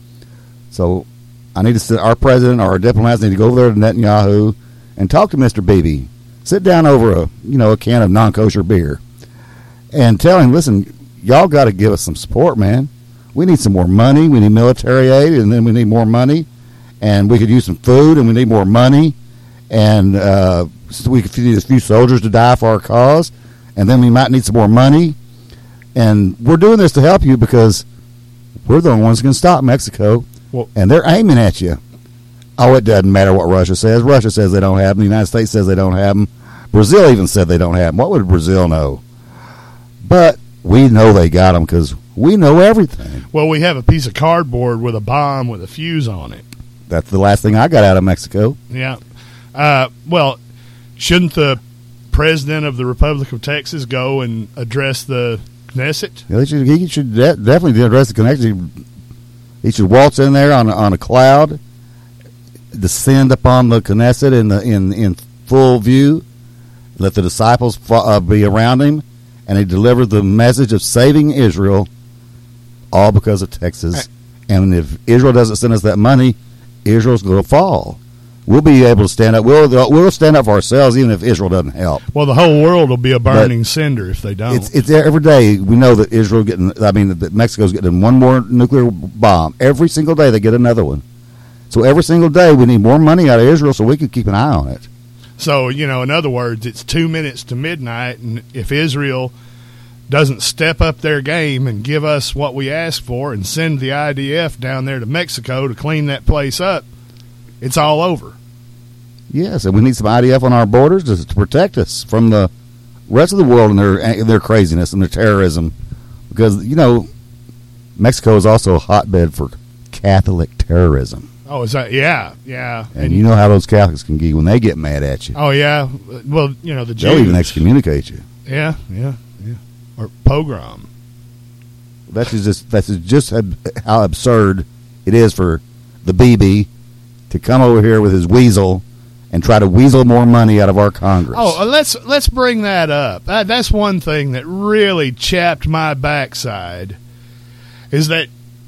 So I need to sit, our president or our diplomats need to go over there to Netanyahu and talk to Mr. Bibi. Sit down over a can of non-kosher beer and tell him, listen, y'all got to give us some support, man. We need some more money. We need military aid, and then we need more money. And we could use some food, and we need more money. And so we could need a few soldiers to die for our cause. And then we might need some more money. And we're doing this to help you because we're the only ones who can stop Mexico. Well, and they're aiming at you. Oh, it doesn't matter what Russia says. Russia says they don't have them. The United States says they don't have them. Brazil even said they don't have them. What would Brazil know? But we know they got them because we know everything. Well, we have a piece of cardboard with a bomb with a fuse on it. That's the last thing I got out of Mexico. Yeah. Well, shouldn't the president of the Republic of Texas go and address the Knesset? Yeah, he should definitely address the connection. He should waltz in there on a cloud, descend upon the Knesset in full view, let the disciples be around him, and he delivered the message of saving Israel, all because of Texas. And if Israel doesn't send us that money, Israel's going to fall. We'll be able to stand up. We'll stand up for ourselves, even if Israel doesn't help. Well, the whole world will be a burning cinder if they don't. It's every day. We know that that Mexico's getting one more nuclear bomb. Every single day they get another one. So every single day we need more money out of Israel so we can keep an eye on it. So, in other words, it's 2 minutes to midnight, and if Israel doesn't step up their game and give us what we ask for and send the IDF down there to Mexico to clean that place up, it's all over. Yes, and we need some IDF on our borders to protect us from the rest of the world and their craziness and their terrorism. Because, Mexico is also a hotbed for Catholic terrorism. Oh, is that? Yeah. And you know how those Catholics can get when they get mad at you. Oh, yeah. Well, the Jews. They'll even excommunicate you. Yeah. Or pogrom. That's just how absurd it is for the BB to come over here with his weasel and try to weasel more money out of our Congress. Oh, let's bring that up. That's one thing that really chapped my backside, is that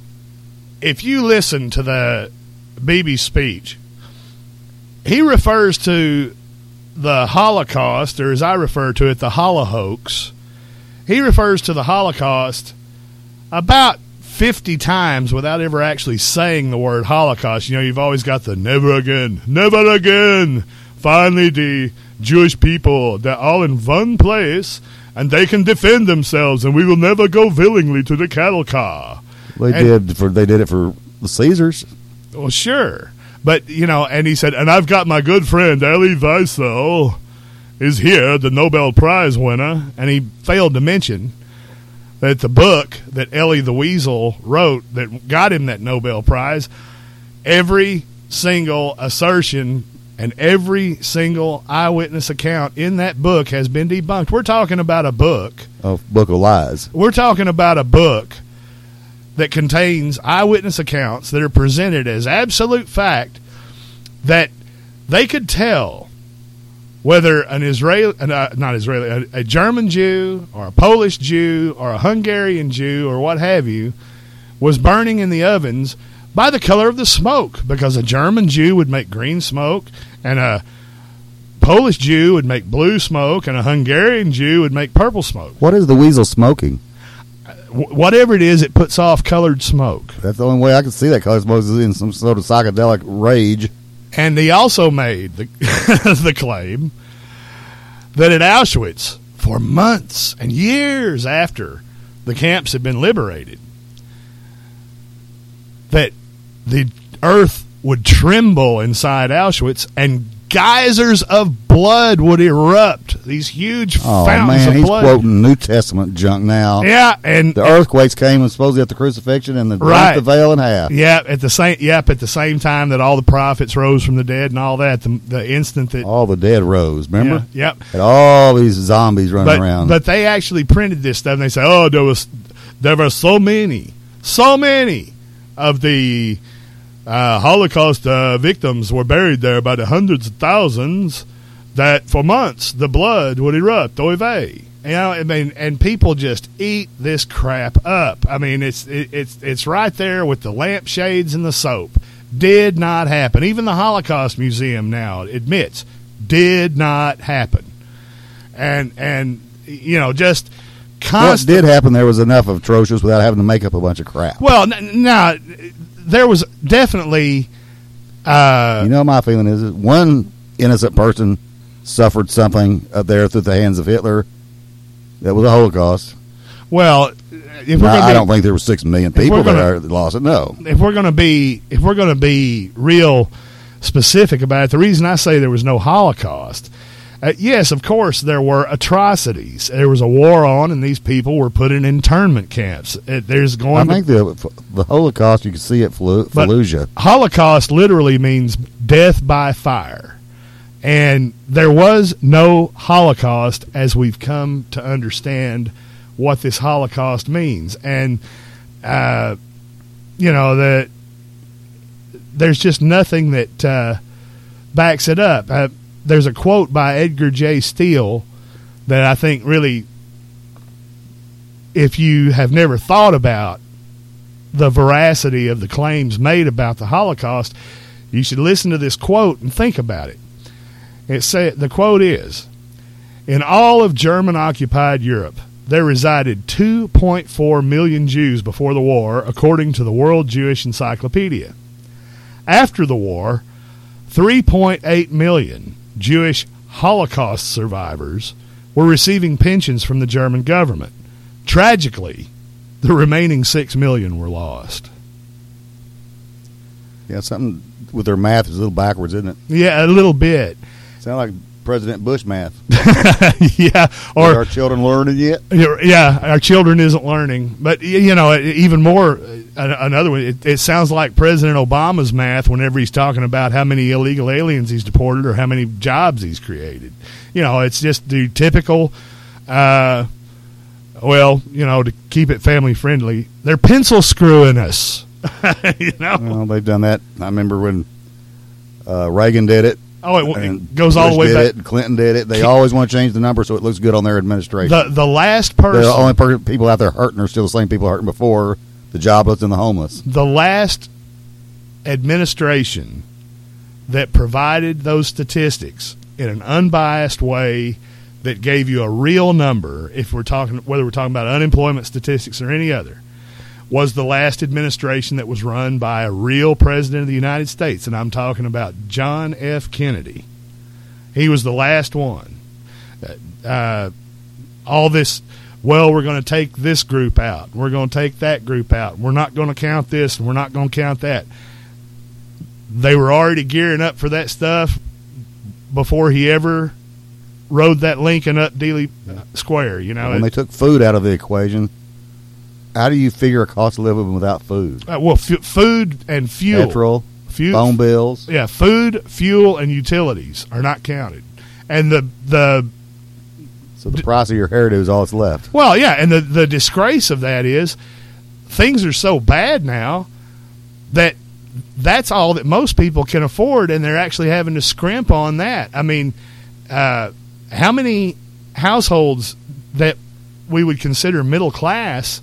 if you listen to the Bibi speech, he refers to the Holocaust, or as I refer to it, the Holohoax. He refers to the Holocaust about 50 times without ever actually saying the word Holocaust. You've always got the never again. Finally, the Jewish people, they're all in one place, and they can defend themselves, and we will never go willingly to the cattle car. They did it for the Caesars. Well, sure. But, and he said, and I've got my good friend, Elie Wiesel, is here, the Nobel Prize winner, and he failed to mention that the book that Elie the Weasel wrote that got him that Nobel Prize, every single assertion And every single eyewitness account in that book has been debunked. We're talking about a book. A book of lies. We're talking about a book that contains eyewitness accounts that are presented as absolute fact that they could tell whether an a German Jew or a Polish Jew or a Hungarian Jew or what have you was burning in the ovens by the color of the smoke, because a German Jew would make green smoke and a Polish Jew would make blue smoke and a Hungarian Jew would make purple smoke. What is the weasel smoking? Whatever it is, it puts off colored smoke. That's the only way I can see that colored smoke is in some sort of psychedelic rage. And he also made the, the claim that at Auschwitz, for months and years after the camps had been liberated, that the earth would tremble inside Auschwitz and geysers of blood would erupt. These huge fountains of he's blood. Quoting New Testament junk now. Yeah, and the earthquakes came and supposedly at the crucifixion and right. the veil in half. Yeah, at the same time that all the prophets rose from the dead and all that. The instant that all the dead rose, remember? Yeah, yep. And all these zombies running around. But they actually printed this stuff and they say, "Oh, there were so many of the Holocaust victims were buried there by the hundreds of thousands that for months the blood would erupt." Oy vey. You know, I mean, and people just eat this crap up. I mean, it's right there with the lampshades and the soap. Did not happen. Even the Holocaust Museum now admits did not happen. And you know, just constant. What did happen there was enough of atrocious without having to make up a bunch of crap. Well, no, there was definitely. You know, my feeling is that one innocent person suffered something up there through the hands of Hitler. That was a Holocaust. Well, I don't think there were 6 million people that lost it. No. If we're going to be real specific about it, the reason I say there was no Holocaust, yes, of course there were atrocities. There was a war on, and these people were put in internment camps. I think the Holocaust you can see at Fallujah. Holocaust literally means death by fire. And there was no Holocaust as we've come to understand what this Holocaust means. And, you know, that there's just nothing that backs it up. There's a quote by Edgar J. Steele that I think really, if you have never thought about the veracity of the claims made about the Holocaust, you should listen to this quote and think about it. The quote is, "In all of German-occupied Europe, there resided 2.4 million Jews before the war, according to the World Jewish Encyclopedia. After the war, 3.8 million Jewish Holocaust survivors were receiving pensions from the German government. Tragically, the remaining 6 million were lost." Yeah, something with their math is a little backwards, isn't it? Yeah, a little bit. Sound like President Bush math. Yeah. Or are our children learning yet? Yeah, our children isn't learning. But, you know, even more, another one, it sounds like President Obama's math whenever he's talking about how many illegal aliens he's deported or how many jobs he's created. You know, it's just the typical, well, you know, to keep it family friendly, they're pencil screwing us. You know? Well, they've done that. I remember when Reagan did it. Oh, it goes all the way back. And Clinton did it. They always want to change the number so it looks good on their administration. The last person... The only people out there hurting are still the same people hurting before, the jobless and the homeless. The last administration that provided those statistics in an unbiased way that gave you a real number, if we're talking, whether we're talking about unemployment statistics or any other, was the last administration that was run by a real president of the United States, and I'm talking about John F. Kennedy. He was the last one. All this, well, we're going to take this group out. We're going to take that group out. We're not going to count this, and we're not going to count that. They were already gearing up for that stuff before he ever rode that Lincoln up Dealey Square. You know, when they took food out of the equation, how do you figure a cost of living without food? Well, food and fuel. phone bills. Yeah, food, fuel, and utilities are not counted. And So the price of your hairdo is all that's left. well, yeah, and the disgrace of that is things are so bad now that that's all that most people can afford, and they're actually having to scrimp on that. I mean, how many households that we would consider middle class,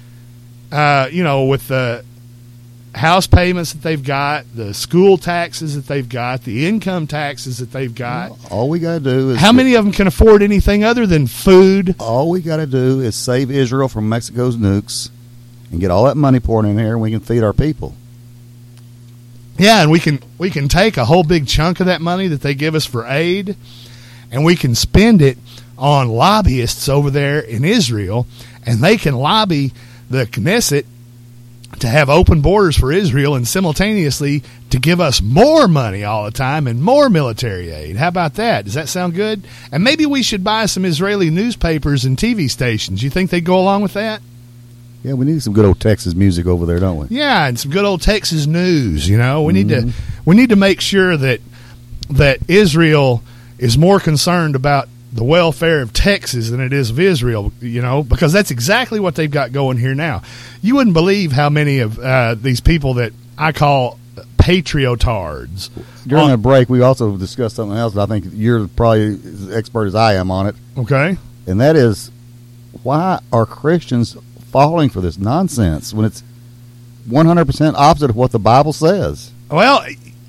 with the house payments that they've got, the school taxes that they've got, the income taxes that they've got. All we got to do is... How many of them can afford anything other than food? All we got to do is save Israel from Mexico's nukes and get all that money poured in here, and we can feed our people. Yeah, and we can take a whole big chunk of that money that they give us for aid, and we can spend it on lobbyists over there in Israel, and they can lobby the Knesset to have open borders for Israel and simultaneously to give us more money all the time and more military aid. How about that? Does that sound good? And maybe we should buy some Israeli newspapers and TV stations. You think they'd go along with that? Yeah, we need some good old Texas music over there, don't we? Yeah, and some good old Texas news. We need to make sure that Israel is more concerned about the welfare of Texas than it is of Israel, because that's exactly what they've got going here now. You wouldn't believe how many of these people that I call patriotards. During the break, we also discussed something else that I think you're probably as expert as I am on it. Okay. And that is, why are Christians falling for this nonsense when it's 100% opposite of what the Bible says? Well,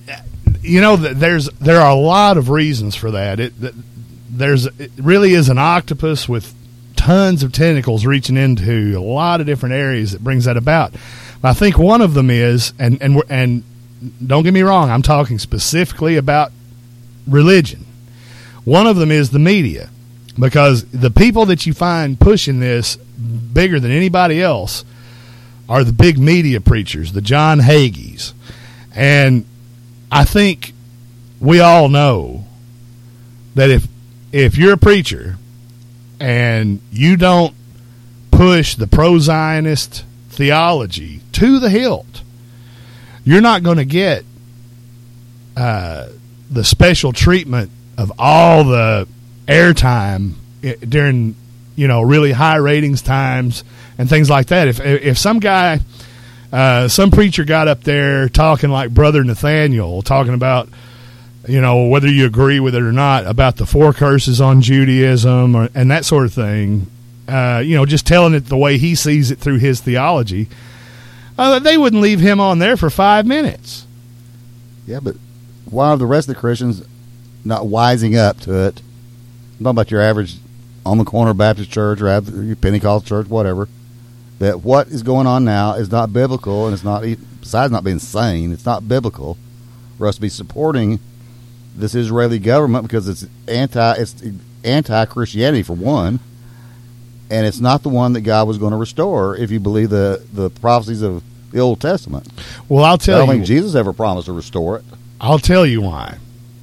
there are a lot of reasons for that. It really is an octopus with tons of tentacles reaching into a lot of different areas that brings that about. I think one of them is, and don't get me wrong, I'm talking specifically about religion. One of them is the media, because the people that you find pushing this bigger than anybody else are the big media preachers, the John Hagees. And I think we all know that if you're a preacher and you don't push the pro-Zionist theology to the hilt, you're not going to get the special treatment of all the airtime during really high ratings times and things like that. If some guy, some preacher got up there talking like Brother Nathaniel, talking about whether you agree with it or not, about the four curses on Judaism and that sort of thing, just telling it the way he sees it through his theology, they wouldn't leave him on there for 5 minutes. Yeah, but why are the rest of the Christians not wising up to it? I'm talking about your average on-the-corner Baptist church or your Pentecostal church, whatever, that what is going on now is not biblical, and it's not, besides not being sane, it's not biblical for us to be supporting this Israeli government because it's anti-Christianity for one, and it's not the one that God was going to restore if you believe the prophecies of the Old Testament. Well, I'll tell you. I don't think Jesus ever promised to restore it. I'll tell you why.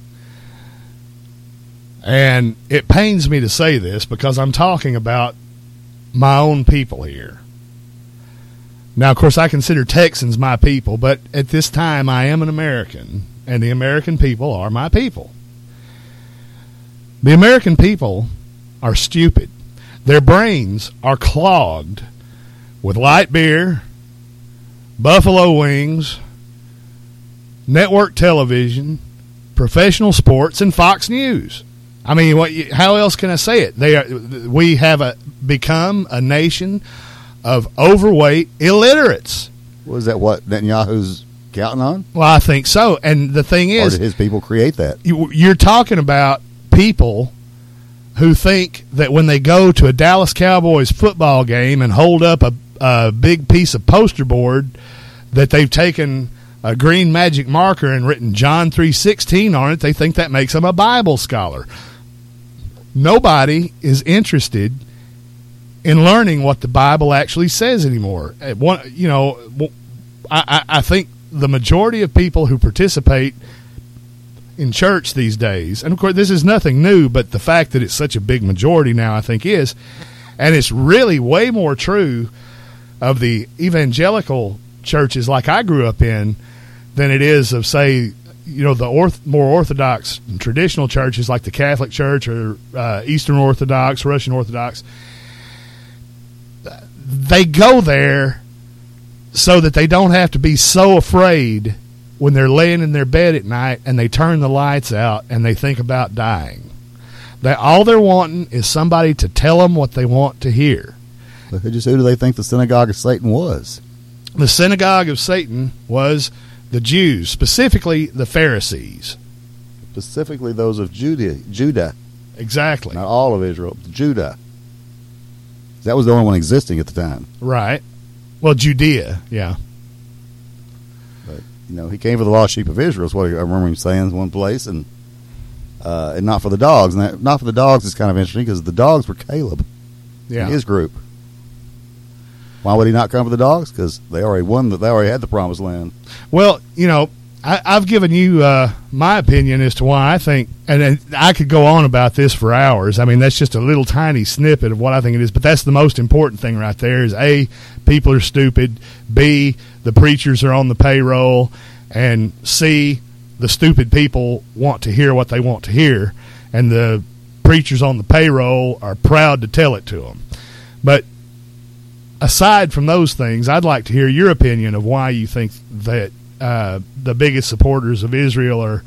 And it pains me to say this because I'm talking about my own people here. Now, of course, I consider Texans my people, but at this time I am an American, and the American people are my people. The American people are stupid. Their brains are clogged with light beer, buffalo wings, network television, professional sports, and Fox News. I mean, how else can I say it? We have become a nation of overweight illiterates. Was that what Netanyahu's counting on? Well, I think so. And the thing is, or did his people create that? You're talking about people who think that when they go to a Dallas Cowboys football game and hold up a big piece of poster board that they've taken a green magic marker and written John 3:16 on it, they think that makes them a Bible scholar. Nobody is interested in learning what the Bible actually says anymore. I think the majority of people who participate in church these days, and of course this is nothing new, but the fact that it's such a big majority now I think is, and it's really way more true of the evangelical churches like I grew up in, than it is of, say, the more orthodox and traditional churches like the Catholic Church or Eastern Orthodox, Russian Orthodox. They go there so that they don't have to be so afraid when they're laying in their bed at night and they turn the lights out and they think about dying. All they're wanting is somebody to tell them what they want to hear. But who do they think the synagogue of Satan was? The synagogue of Satan was the Jews, specifically the Pharisees. Specifically those of Judah. Exactly. Not all of Israel, Judah. That was the only one existing at the time. Right. Well, Judea, yeah. But, he came for the lost sheep of Israel is what I remember him saying in one place, and not for the dogs. And that, not for the dogs is kind of interesting because the dogs were Caleb and his group. Why would he not come for the dogs? Because they already won. They already had the promised land. Well, I've given you my opinion as to why I think, and I could go on about this for hours. I mean, that's just a little tiny snippet of what I think it is, but that's the most important thing right there is A, people are stupid, B, the preachers are on the payroll, and C, the stupid people want to hear what they want to hear, and the preachers on the payroll are proud to tell it to them. But aside from those things, I'd like to hear your opinion of why you think that the biggest supporters of Israel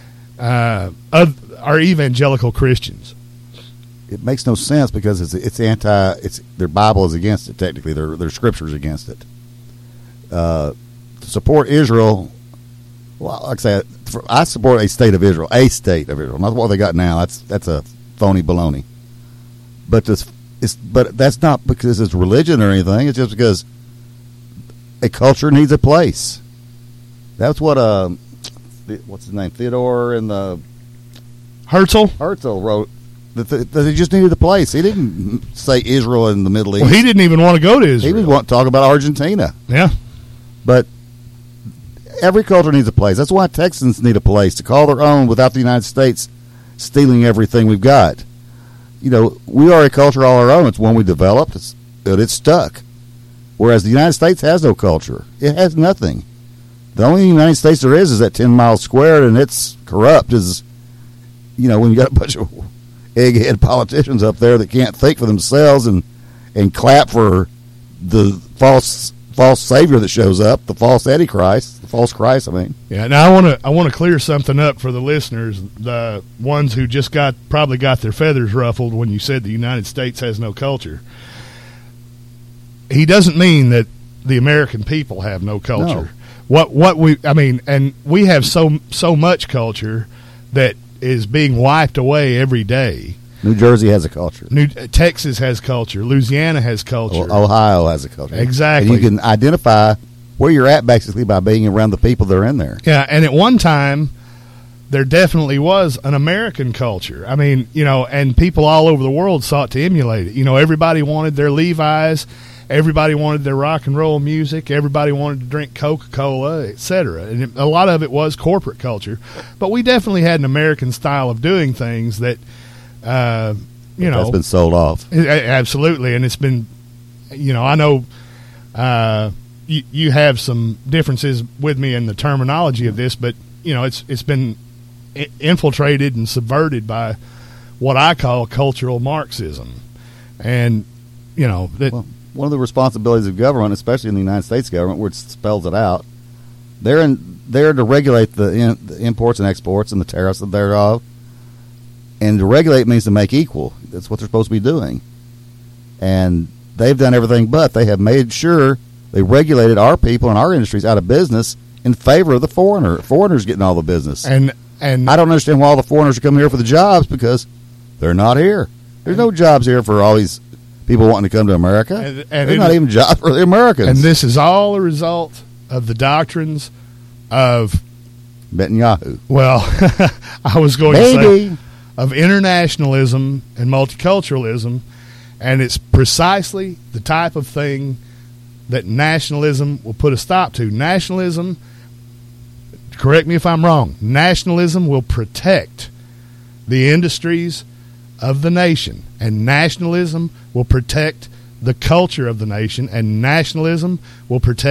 are evangelical Christians. It makes no sense because it's their Bible is against it. Technically, their scriptures against it. To support Israel, well, like I say, I support a state of Israel, not what they got now. That's a phony baloney. But that's not because it's religion or anything. It's just because a culture needs a place. That's what what's his name, Theodore and the Herzl wrote. That he just needed a place. He didn't say Israel in the Middle East. Well, he didn't even want to go to Israel. He was wanting to talk about Argentina. Yeah, but every culture needs a place. That's why Texans need a place to call their own without the United States stealing everything we've got. We are a culture all our own. It's one we developed. It's stuck. Whereas the United States has no culture. It has nothing. The only United States there is that 10 miles squared, and it's corrupt. When you got a bunch of egghead politicians up there that can't think for themselves and clap for the false savior that shows up, the false Antichrist, the false Christ. I mean, yeah. Now I want to clear something up for the listeners, the ones who just probably got their feathers ruffled when you said the United States has no culture. He doesn't mean that the American people have no culture. No. And we have so much culture that is being wiped away every day. New Jersey has a culture. Texas has culture. Louisiana has culture. Ohio has a culture. Exactly. And you can identify where you're at basically by being around the people that are in there. Yeah, and at one time, there definitely was an American culture. I mean, and people all over the world sought to emulate it. Everybody wanted their Levi's. Everybody wanted their rock and roll music. Everybody wanted to drink Coca-Cola, etc. And a lot of it was corporate culture. But we definitely had an American style of doing things that, that's been sold off. Absolutely. And it's been, I know you have some differences with me in the terminology of this, but, it's been infiltrated and subverted by what I call cultural Marxism. And, one of the responsibilities of government, especially in the United States government, where it spells it out, they're to regulate the imports and exports and the tariffs thereof. And to regulate means to make equal. That's what they're supposed to be doing. And they've done everything but. They have made sure they regulated our people and our industries out of business in favor of the foreigner. Foreigners getting all the business. And I don't understand why all the foreigners are coming here for the jobs because they're not here. There's no jobs here for all these people wanting to come to America. And there's not even jobs for the Americans. And this is all a result of the doctrines of Netanyahu. Well, I was going to say of internationalism and multiculturalism, and it's precisely the type of thing that nationalism will put a stop to. Nationalism, correct me if I'm wrong, nationalism will protect the industries of the nation, and nationalism will protect the culture of the nation, and nationalism will protect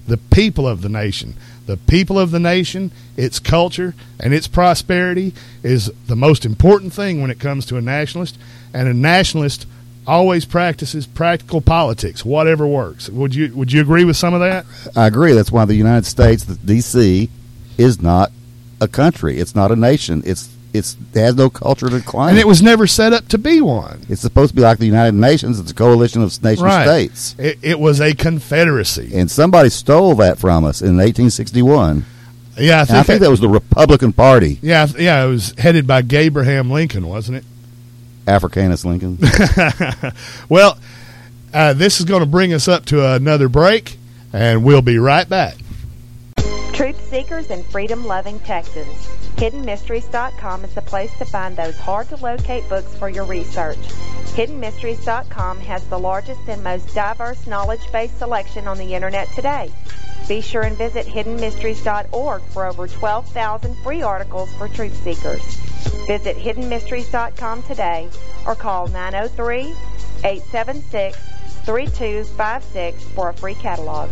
the people of the nation. The people of the nation, its culture, and its prosperity is the most important thing when it comes to a nationalist, and a nationalist always practices practical politics, whatever works. Would you agree with some of that? I agree. That's why the United States, the D.C., is not a country. It's not a nation. It has no culture to claim. And it was never set up to be one. It's supposed to be like the United Nations. It's a coalition of nation states. It was a confederacy. And somebody stole that from us in 1861. Yeah, I think that was the Republican Party. Yeah, it was headed by Abraham Lincoln, wasn't it? Africanus Lincoln. Well, this is going to bring us up to another break, and we'll be right back. Truth seekers and freedom-loving Texans, HiddenMysteries.com is the place to find those hard-to-locate books for your research. HiddenMysteries.com has the largest and most diverse knowledge-based selection on the Internet today. Be sure and visit HiddenMysteries.org for over 12,000 free articles for truth seekers. Visit HiddenMysteries.com today or call 903-876-3256 for a free catalog.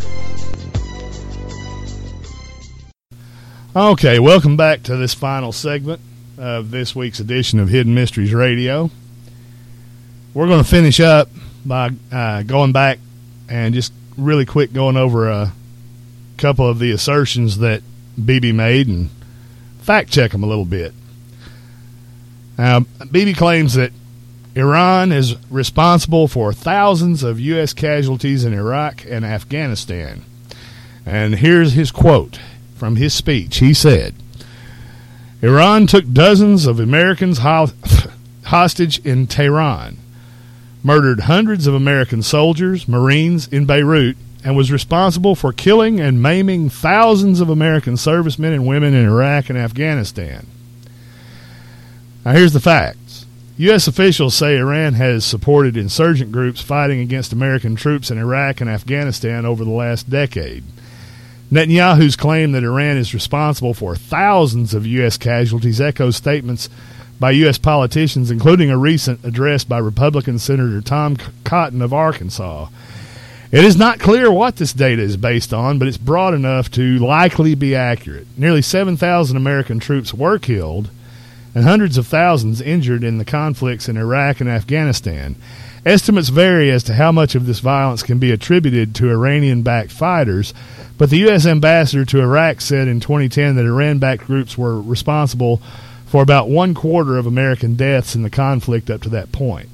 Okay, welcome back to this final segment of this week's edition of Hidden Mysteries Radio. We're going to finish up by going back and just really quick going over a couple of the assertions that Bibi made and fact check them a little bit. Now, Bibi claims that Iran is responsible for thousands of U.S. casualties in Iraq and Afghanistan. And here's his quote from his speech. He said, Iran took dozens of Americans hostage in Tehran, murdered hundreds of American soldiers, Marines in Beirut, and was responsible for killing and maiming thousands of American servicemen and women in Iraq and Afghanistan. Now here's the facts. U.S. officials say Iran has supported insurgent groups fighting against American troops in Iraq and Afghanistan over the last decade. Netanyahu's claim that Iran is responsible for thousands of U.S. casualties echoes statements by U.S. politicians, including a recent address by Republican Senator Tom Cotton of Arkansas. It is not clear what this data is based on, but it's broad enough to likely be accurate. Nearly 7,000 American troops were killed and hundreds of thousands injured in the conflicts in Iraq and Afghanistan. Estimates vary as to how much of this violence can be attributed to Iranian-backed fighters, but the U.S. ambassador to Iraq said in 2010 that Iran-backed groups were responsible for about 1/4 of American deaths in the conflict up to that point.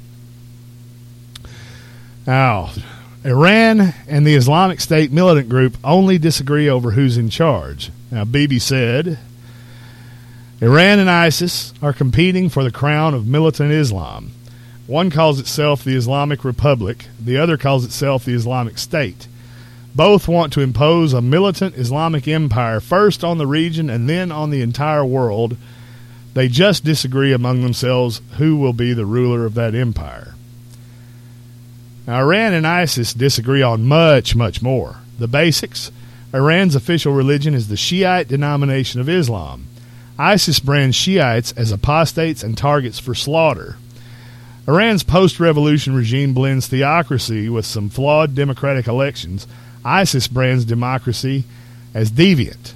Now, Iran and the Islamic State militant group only disagree over who's in charge. Now, Bibi said, Iran and ISIS are competing for the crown of militant Islam. One calls itself the Islamic Republic. The other calls itself the Islamic State. Both want to impose a militant Islamic empire first on the region and then on the entire world. They just disagree among themselves who will be the ruler of that empire. Now, Iran and ISIS disagree on much, much more. The basics: Iran's official religion is the Shiite denomination of Islam. ISIS brands Shiites as apostates and targets for slaughter. Iran's post-revolution regime blends theocracy with some flawed democratic elections. ISIS brands democracy as deviant.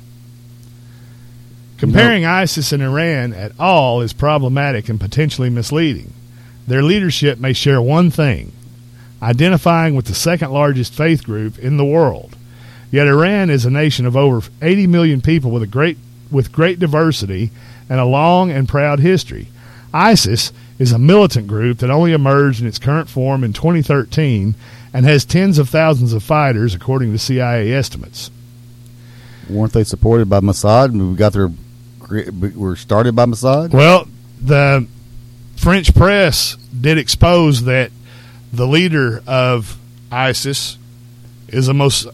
Comparing ISIS and Iran at all is problematic and potentially misleading. Their leadership may share one thing: identifying with the second-largest faith group in the world. Yet Iran is a nation of over 80 million people with great diversity and a long and proud history. ISIS is a militant group that only emerged in its current form in 2013 and has tens of thousands of fighters, according to CIA estimates. Weren't they supported by Mossad? Were started by Mossad? Well, the French press did expose that the leader of ISIS is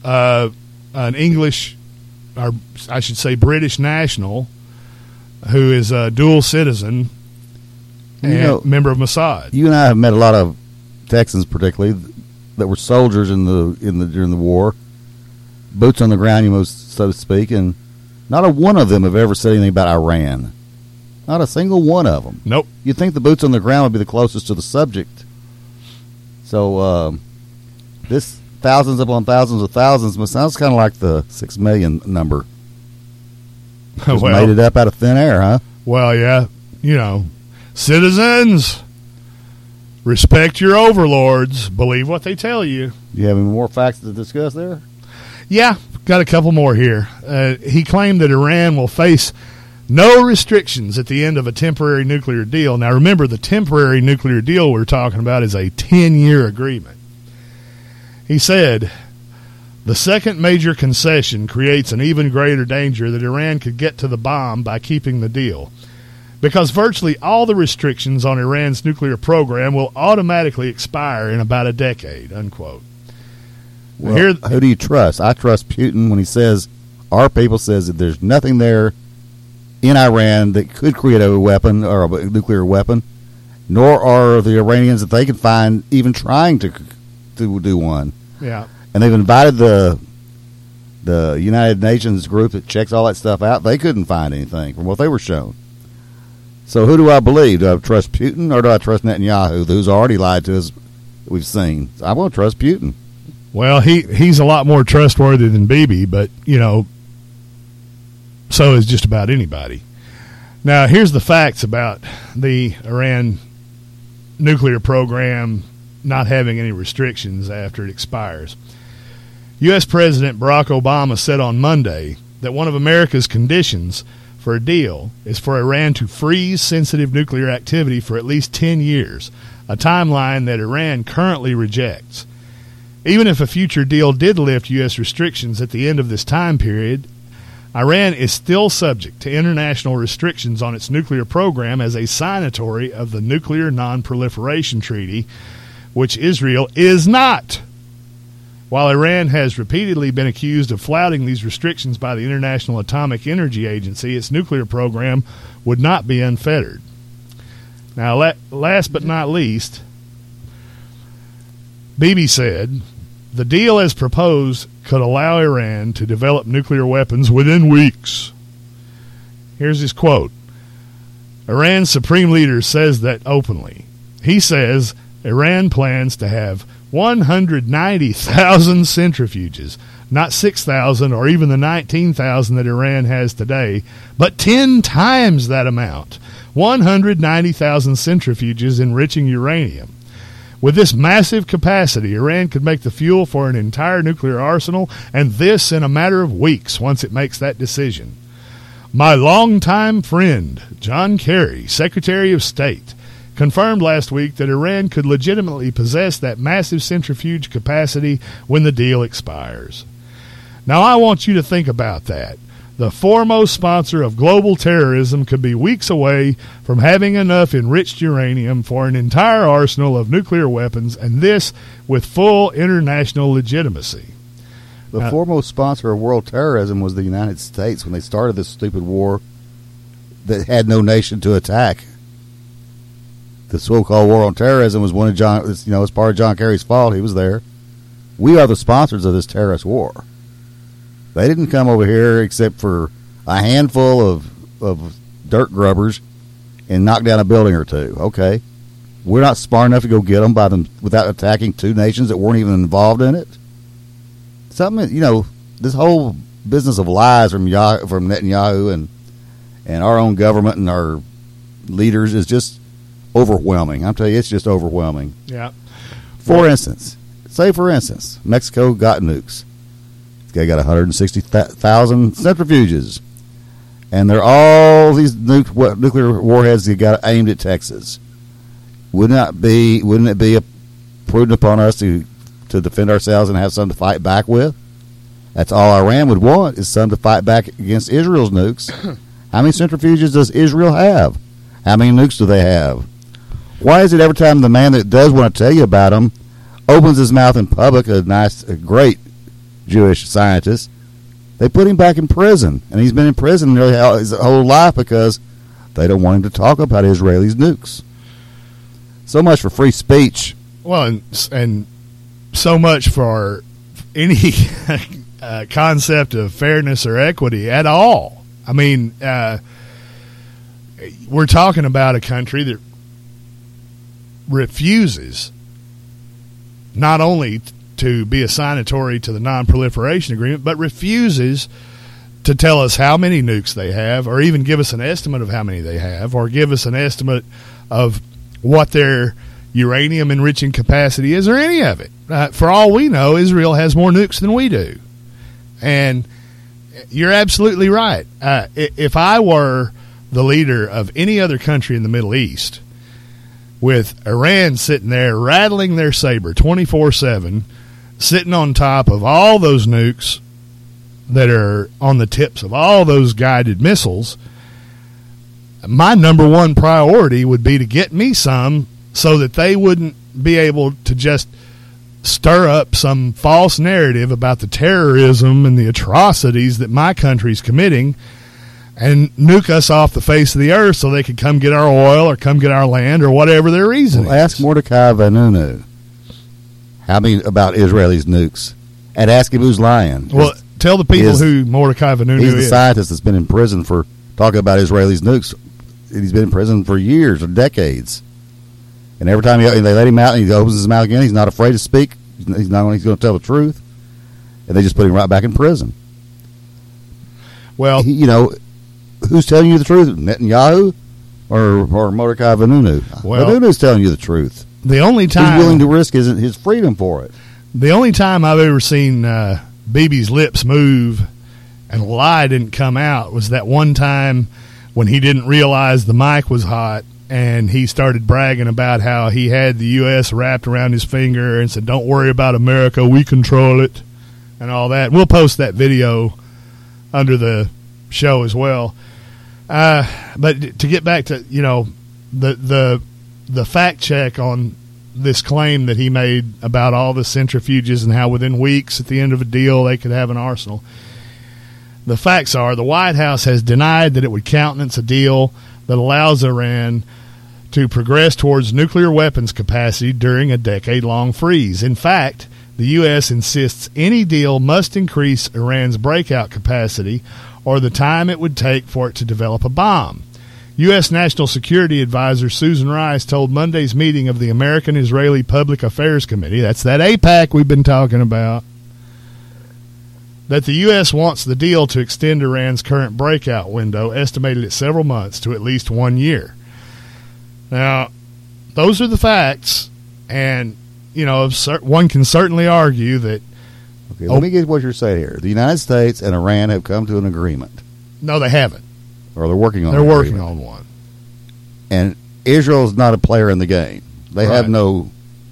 an English, or I should say British national, who is a dual citizen and member of Mossad. You and I have met a lot of Texans, particularly that were soldiers during the war, boots on the ground, so to speak, and not a one of them have ever said anything about Iran. Not a single one of them. Nope. You'd think the boots on the ground would be the closest to the subject. So this thousands upon thousands of thousands, but it sounds kind of like the 6 million number. Just made it up out of thin air, huh? Well, yeah. Citizens, respect your overlords. Believe what they tell you. Do you have any more facts to discuss there? Yeah, got a couple more here. He claimed that Iran will face no restrictions at the end of a temporary nuclear deal. Now, remember, the temporary nuclear deal we're talking about is a 10-year agreement. He said, the second major concession creates an even greater danger that Iran could get to the bomb by keeping the deal, because virtually all the restrictions on Iran's nuclear program will automatically expire in about a decade, unquote. Well, who do you trust? I trust Putin when he says, our people says that there's nothing there in Iran that could create a weapon or a nuclear weapon, nor are the Iranians that they can find even trying to do one. Yeah. And they've invited the United Nations group that checks all that stuff out. They couldn't find anything from what they were shown. So who do I believe? Do I trust Putin or do I trust Netanyahu, who's already lied to us? We've seen. I'm going to trust Putin. Well, he's a lot more trustworthy than Bibi, but, so is just about anybody. Now, here's the facts about the Iran nuclear program not having any restrictions after it expires. U.S. President Barack Obama said on Monday that one of America's conditions for a deal is for Iran to freeze sensitive nuclear activity for at least 10 years, a timeline that Iran currently rejects. Even if a future deal did lift U.S. restrictions at the end of this time period, Iran is still subject to international restrictions on its nuclear program as a signatory of the Nuclear Non-Proliferation Treaty, which Israel is not. While Iran has repeatedly been accused of flouting these restrictions by the International Atomic Energy Agency, its nuclear program would not be unfettered. Now, last but not least, Bibi said, the deal as proposed could allow Iran to develop nuclear weapons within weeks. Here's his quote. Iran's supreme leader says that openly. He says Iran plans to have 190,000 centrifuges, not 6,000 or even the 19,000 that Iran has today, but 10 times that amount, 190,000 centrifuges enriching uranium. With this massive capacity, Iran could make the fuel for an entire nuclear arsenal, and this in a matter of weeks once it makes that decision. My longtime friend, John Kerry, Secretary of State, confirmed last week that Iran could legitimately possess that massive centrifuge capacity when the deal expires. Now, I want you to think about that. The foremost sponsor of global terrorism could be weeks away from having enough enriched uranium for an entire arsenal of nuclear weapons, and this with full international legitimacy. The foremost sponsor of world terrorism was the United States when they started this stupid war that had no nation to attack. The so-called war on terrorism was one of it's part of John Kerry's fault. He was there. We are the sponsors of this terrorist war. They didn't come over here except for a handful of dirt grubbers and knock down a building or two. Okay. We're not smart enough to go get them without attacking two nations that weren't even involved in it. This whole business of lies from Netanyahu and our own government and our leaders is just overwhelming. I'm telling you, it's just overwhelming. Yeah. For instance, Mexico got nukes. They got 160,000 centrifuges, and they're all these nuclear warheads that got aimed at Texas. Wouldn't it be prudent upon us to defend ourselves and have something to fight back with? That's all Iran would want, is something to fight back against Israel's nukes. How many centrifuges does Israel have? How many nukes do they have? Why is it every time the man that does want to tell you about them opens his mouth in public, a great Jewish scientist, they put him back in prison, and he's been in prison nearly his whole life because they don't want him to talk about Israelis' nukes. So much for free speech. Well, and so much for any concept of fairness or equity at all. I mean, we're talking about a country that refuses not only to be a signatory to the non-proliferation agreement, but refuses to tell us how many nukes they have, or even give us an estimate of how many they have, or give us an estimate of what their uranium enriching capacity is, or any of it. For all we know, Israel has more nukes than we do. And you're absolutely right. If I were the leader of any other country in the Middle East, with Iran sitting there rattling their saber 24/7, sitting on top of all those nukes that are on the tips of all those guided missiles, my number one priority would be to get me some so that they wouldn't be able to just stir up some false narrative about the terrorism and the atrocities that my country's committing and nuke us off the face of the earth so they could come get our oil or come get our land or whatever their reason is. Ask Mordecai Vanunu about Israelis' nukes, and ask him who's lying. Well, tell the people who Mordecai Vanunu is. He's the scientist that's been in prison for talking about Israelis' nukes. He's been in prison for years or decades. And every time they let him out and he opens his mouth again, he's not afraid to speak. He's going to tell the truth. And they just put him right back in prison. Well, who's telling you the truth? Netanyahu or Mordecai Vanunu? Well, Vanunu's telling you the truth. The only time he's willing to risk his freedom for it. The only time I've ever seen Bibi's lips move and a lie didn't come out was that one time when he didn't realize the mic was hot and he started bragging about how he had the U.S. wrapped around his finger and said, "Don't worry about America, we control it," and all that. We'll post that video under the show as well. But to get back to the fact check on this claim that he made about all the centrifuges and how within weeks at the end of a deal they could have an arsenal. The facts are the White House has denied that it would countenance a deal that allows Iran to progress towards nuclear weapons capacity during a decade-long freeze. In fact, the U.S. insists any deal must increase Iran's breakout capacity or the time it would take for it to develop a bomb. U.S. National Security Advisor Susan Rice told Monday's meeting of the American-Israeli Public Affairs Committee, that's that AIPAC we've been talking about, that the U.S. wants the deal to extend Iran's current breakout window, estimated at several months, to at least 1 year. Now, those are the facts, and, one can certainly argue that... Okay, let me get what you're saying here. The United States and Iran have come to an agreement. No, they haven't. Or they're working on They're working on one. And Israel is not a player in the game. They have no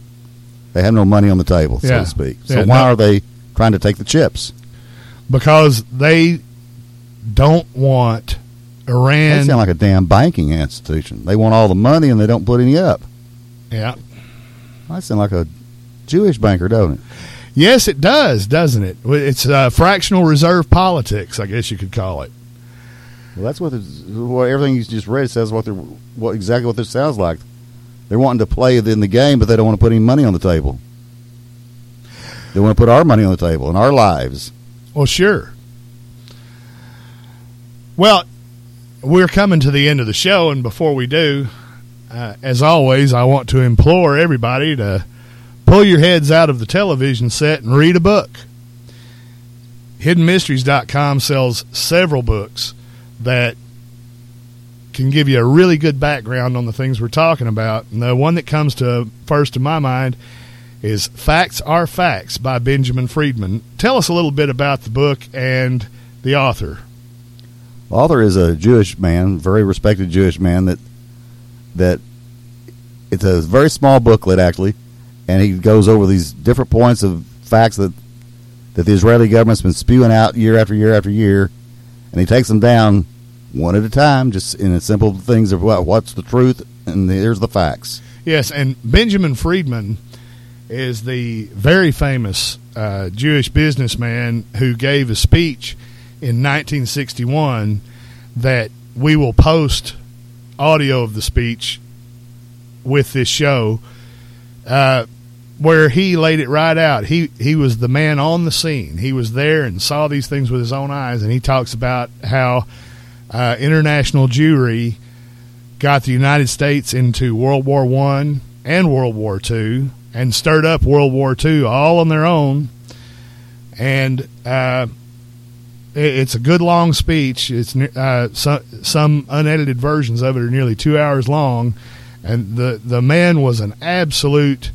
money on the table, so to speak. So why are they trying to take the chips? Because they don't want Iran... They sound like a damn banking institution. They want all the money and they don't put any up. Yeah. I sound like a Jewish banker, don't it? Yes, it does, doesn't it? It's fractional reserve politics, I guess you could call it. Well, that's what everything you just read says. Exactly what this sounds like. They're wanting to play in the game, but they don't want to put any money on the table. They want to put our money on the table and our lives. Well, sure. Well, we're coming to the end of the show, and before we do, as always, I want to implore everybody to pull your heads out of the television set and read a book. HiddenMysteries.com sells several books that can give you a really good background on the things we're talking about. And the one that comes first to my mind is Facts Are Facts by Benjamin Friedman. Tell us a little bit about the book and the author. The author is a Jewish man, very respected Jewish man that it's a very small booklet, actually, and he goes over these different points of facts that the Israeli government's been spewing out year after year after year, and he takes them down one at a time, just in the simple things of what's the truth, and here's the facts. Yes, and Benjamin Friedman is the very famous Jewish businessman who gave a speech in 1961 that we will post audio of the speech with this show, where he laid it right out. He was the man on the scene. He was there and saw these things with his own eyes, and he talks about how international Jewry got the United States into World War I and World War II, and stirred up World War II all on their own. And it's a good long speech. It's some unedited versions of it are nearly 2 hours long, and the man was an absolute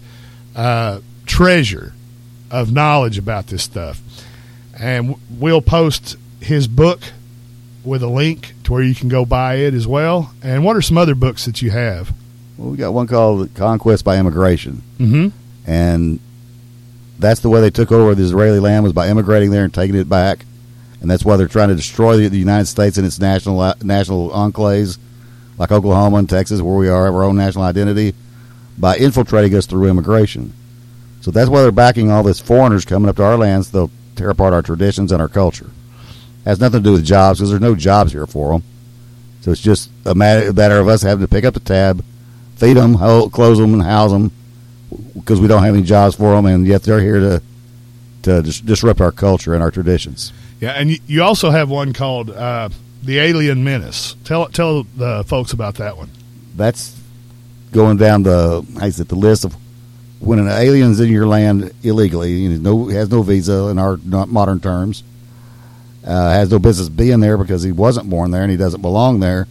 treasure of knowledge about this stuff. And we'll post his book with a link to where you can go buy it as well. And what are some other books that you have? Well, we got one called Conquest by Immigration. Mm-hmm. And that's the way they took over the Israeli land, was by immigrating there and taking it back. And that's why they're trying to destroy the United States and its national enclaves, like Oklahoma and Texas, where we are, have our own national identity, by infiltrating us through immigration. So that's why they're backing all these foreigners coming up to our lands. They'll tear apart our traditions and our culture. Has nothing to do with jobs, because there's no jobs here for them. So it's just a matter of us having to pick up the tab, feed them, clothe them, and house them, because we don't have any jobs for them, and yet they're here to disrupt our culture and our traditions. Yeah, and you also have one called The Alien Menace. Tell the folks about that one. That's going down the list of when an alien's in your land illegally, has no visa in our modern terms, has no business being there because he wasn't born there and he doesn't belong there.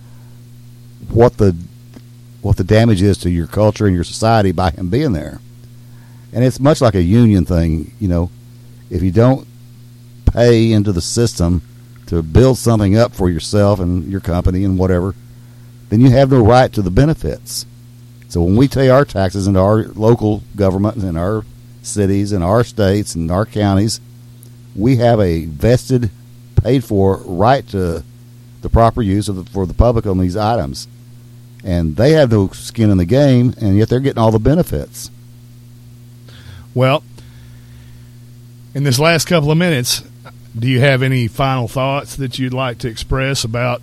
What the damage is to your culture and your society by him being there. And it's much like a union thing, if you don't pay into the system to build something up for yourself and your company and whatever, then you have no right to the benefits. So when we pay our taxes into our local government and our cities and our states and our counties, we have a vested, paid-for right to the proper use for the public on these items. And they have no skin in the game, and yet they're getting all the benefits. Well, in this last couple of minutes, do you have any final thoughts that you'd like to express about?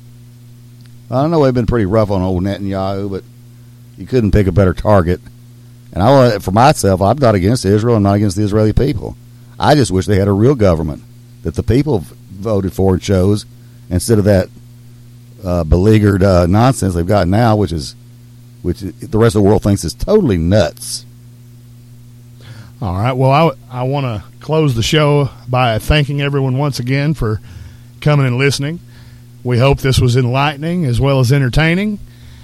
I know we've been pretty rough on old Netanyahu, but you couldn't pick a better target. And for myself, I'm not against Israel. I'm not against the Israeli people. I just wish they had a real government that the people voted for and chose, instead of that beleaguered nonsense they've got now, which the rest of the world thinks is totally nuts. All right. Well, I want to close the show by thanking everyone once again for coming and listening. We hope this was enlightening as well as entertaining.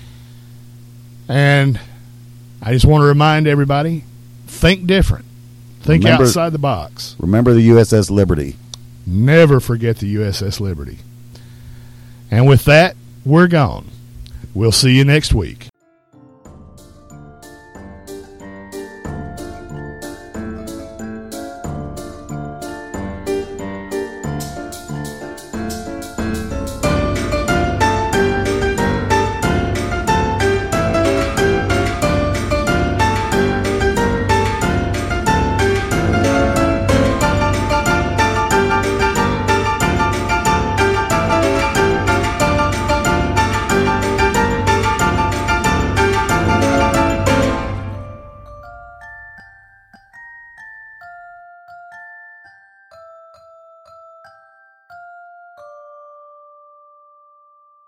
And I just want to remind everybody, think different. Think outside the box. Remember the USS Liberty. Never forget the USS Liberty. And with that, we're gone. We'll see you next week.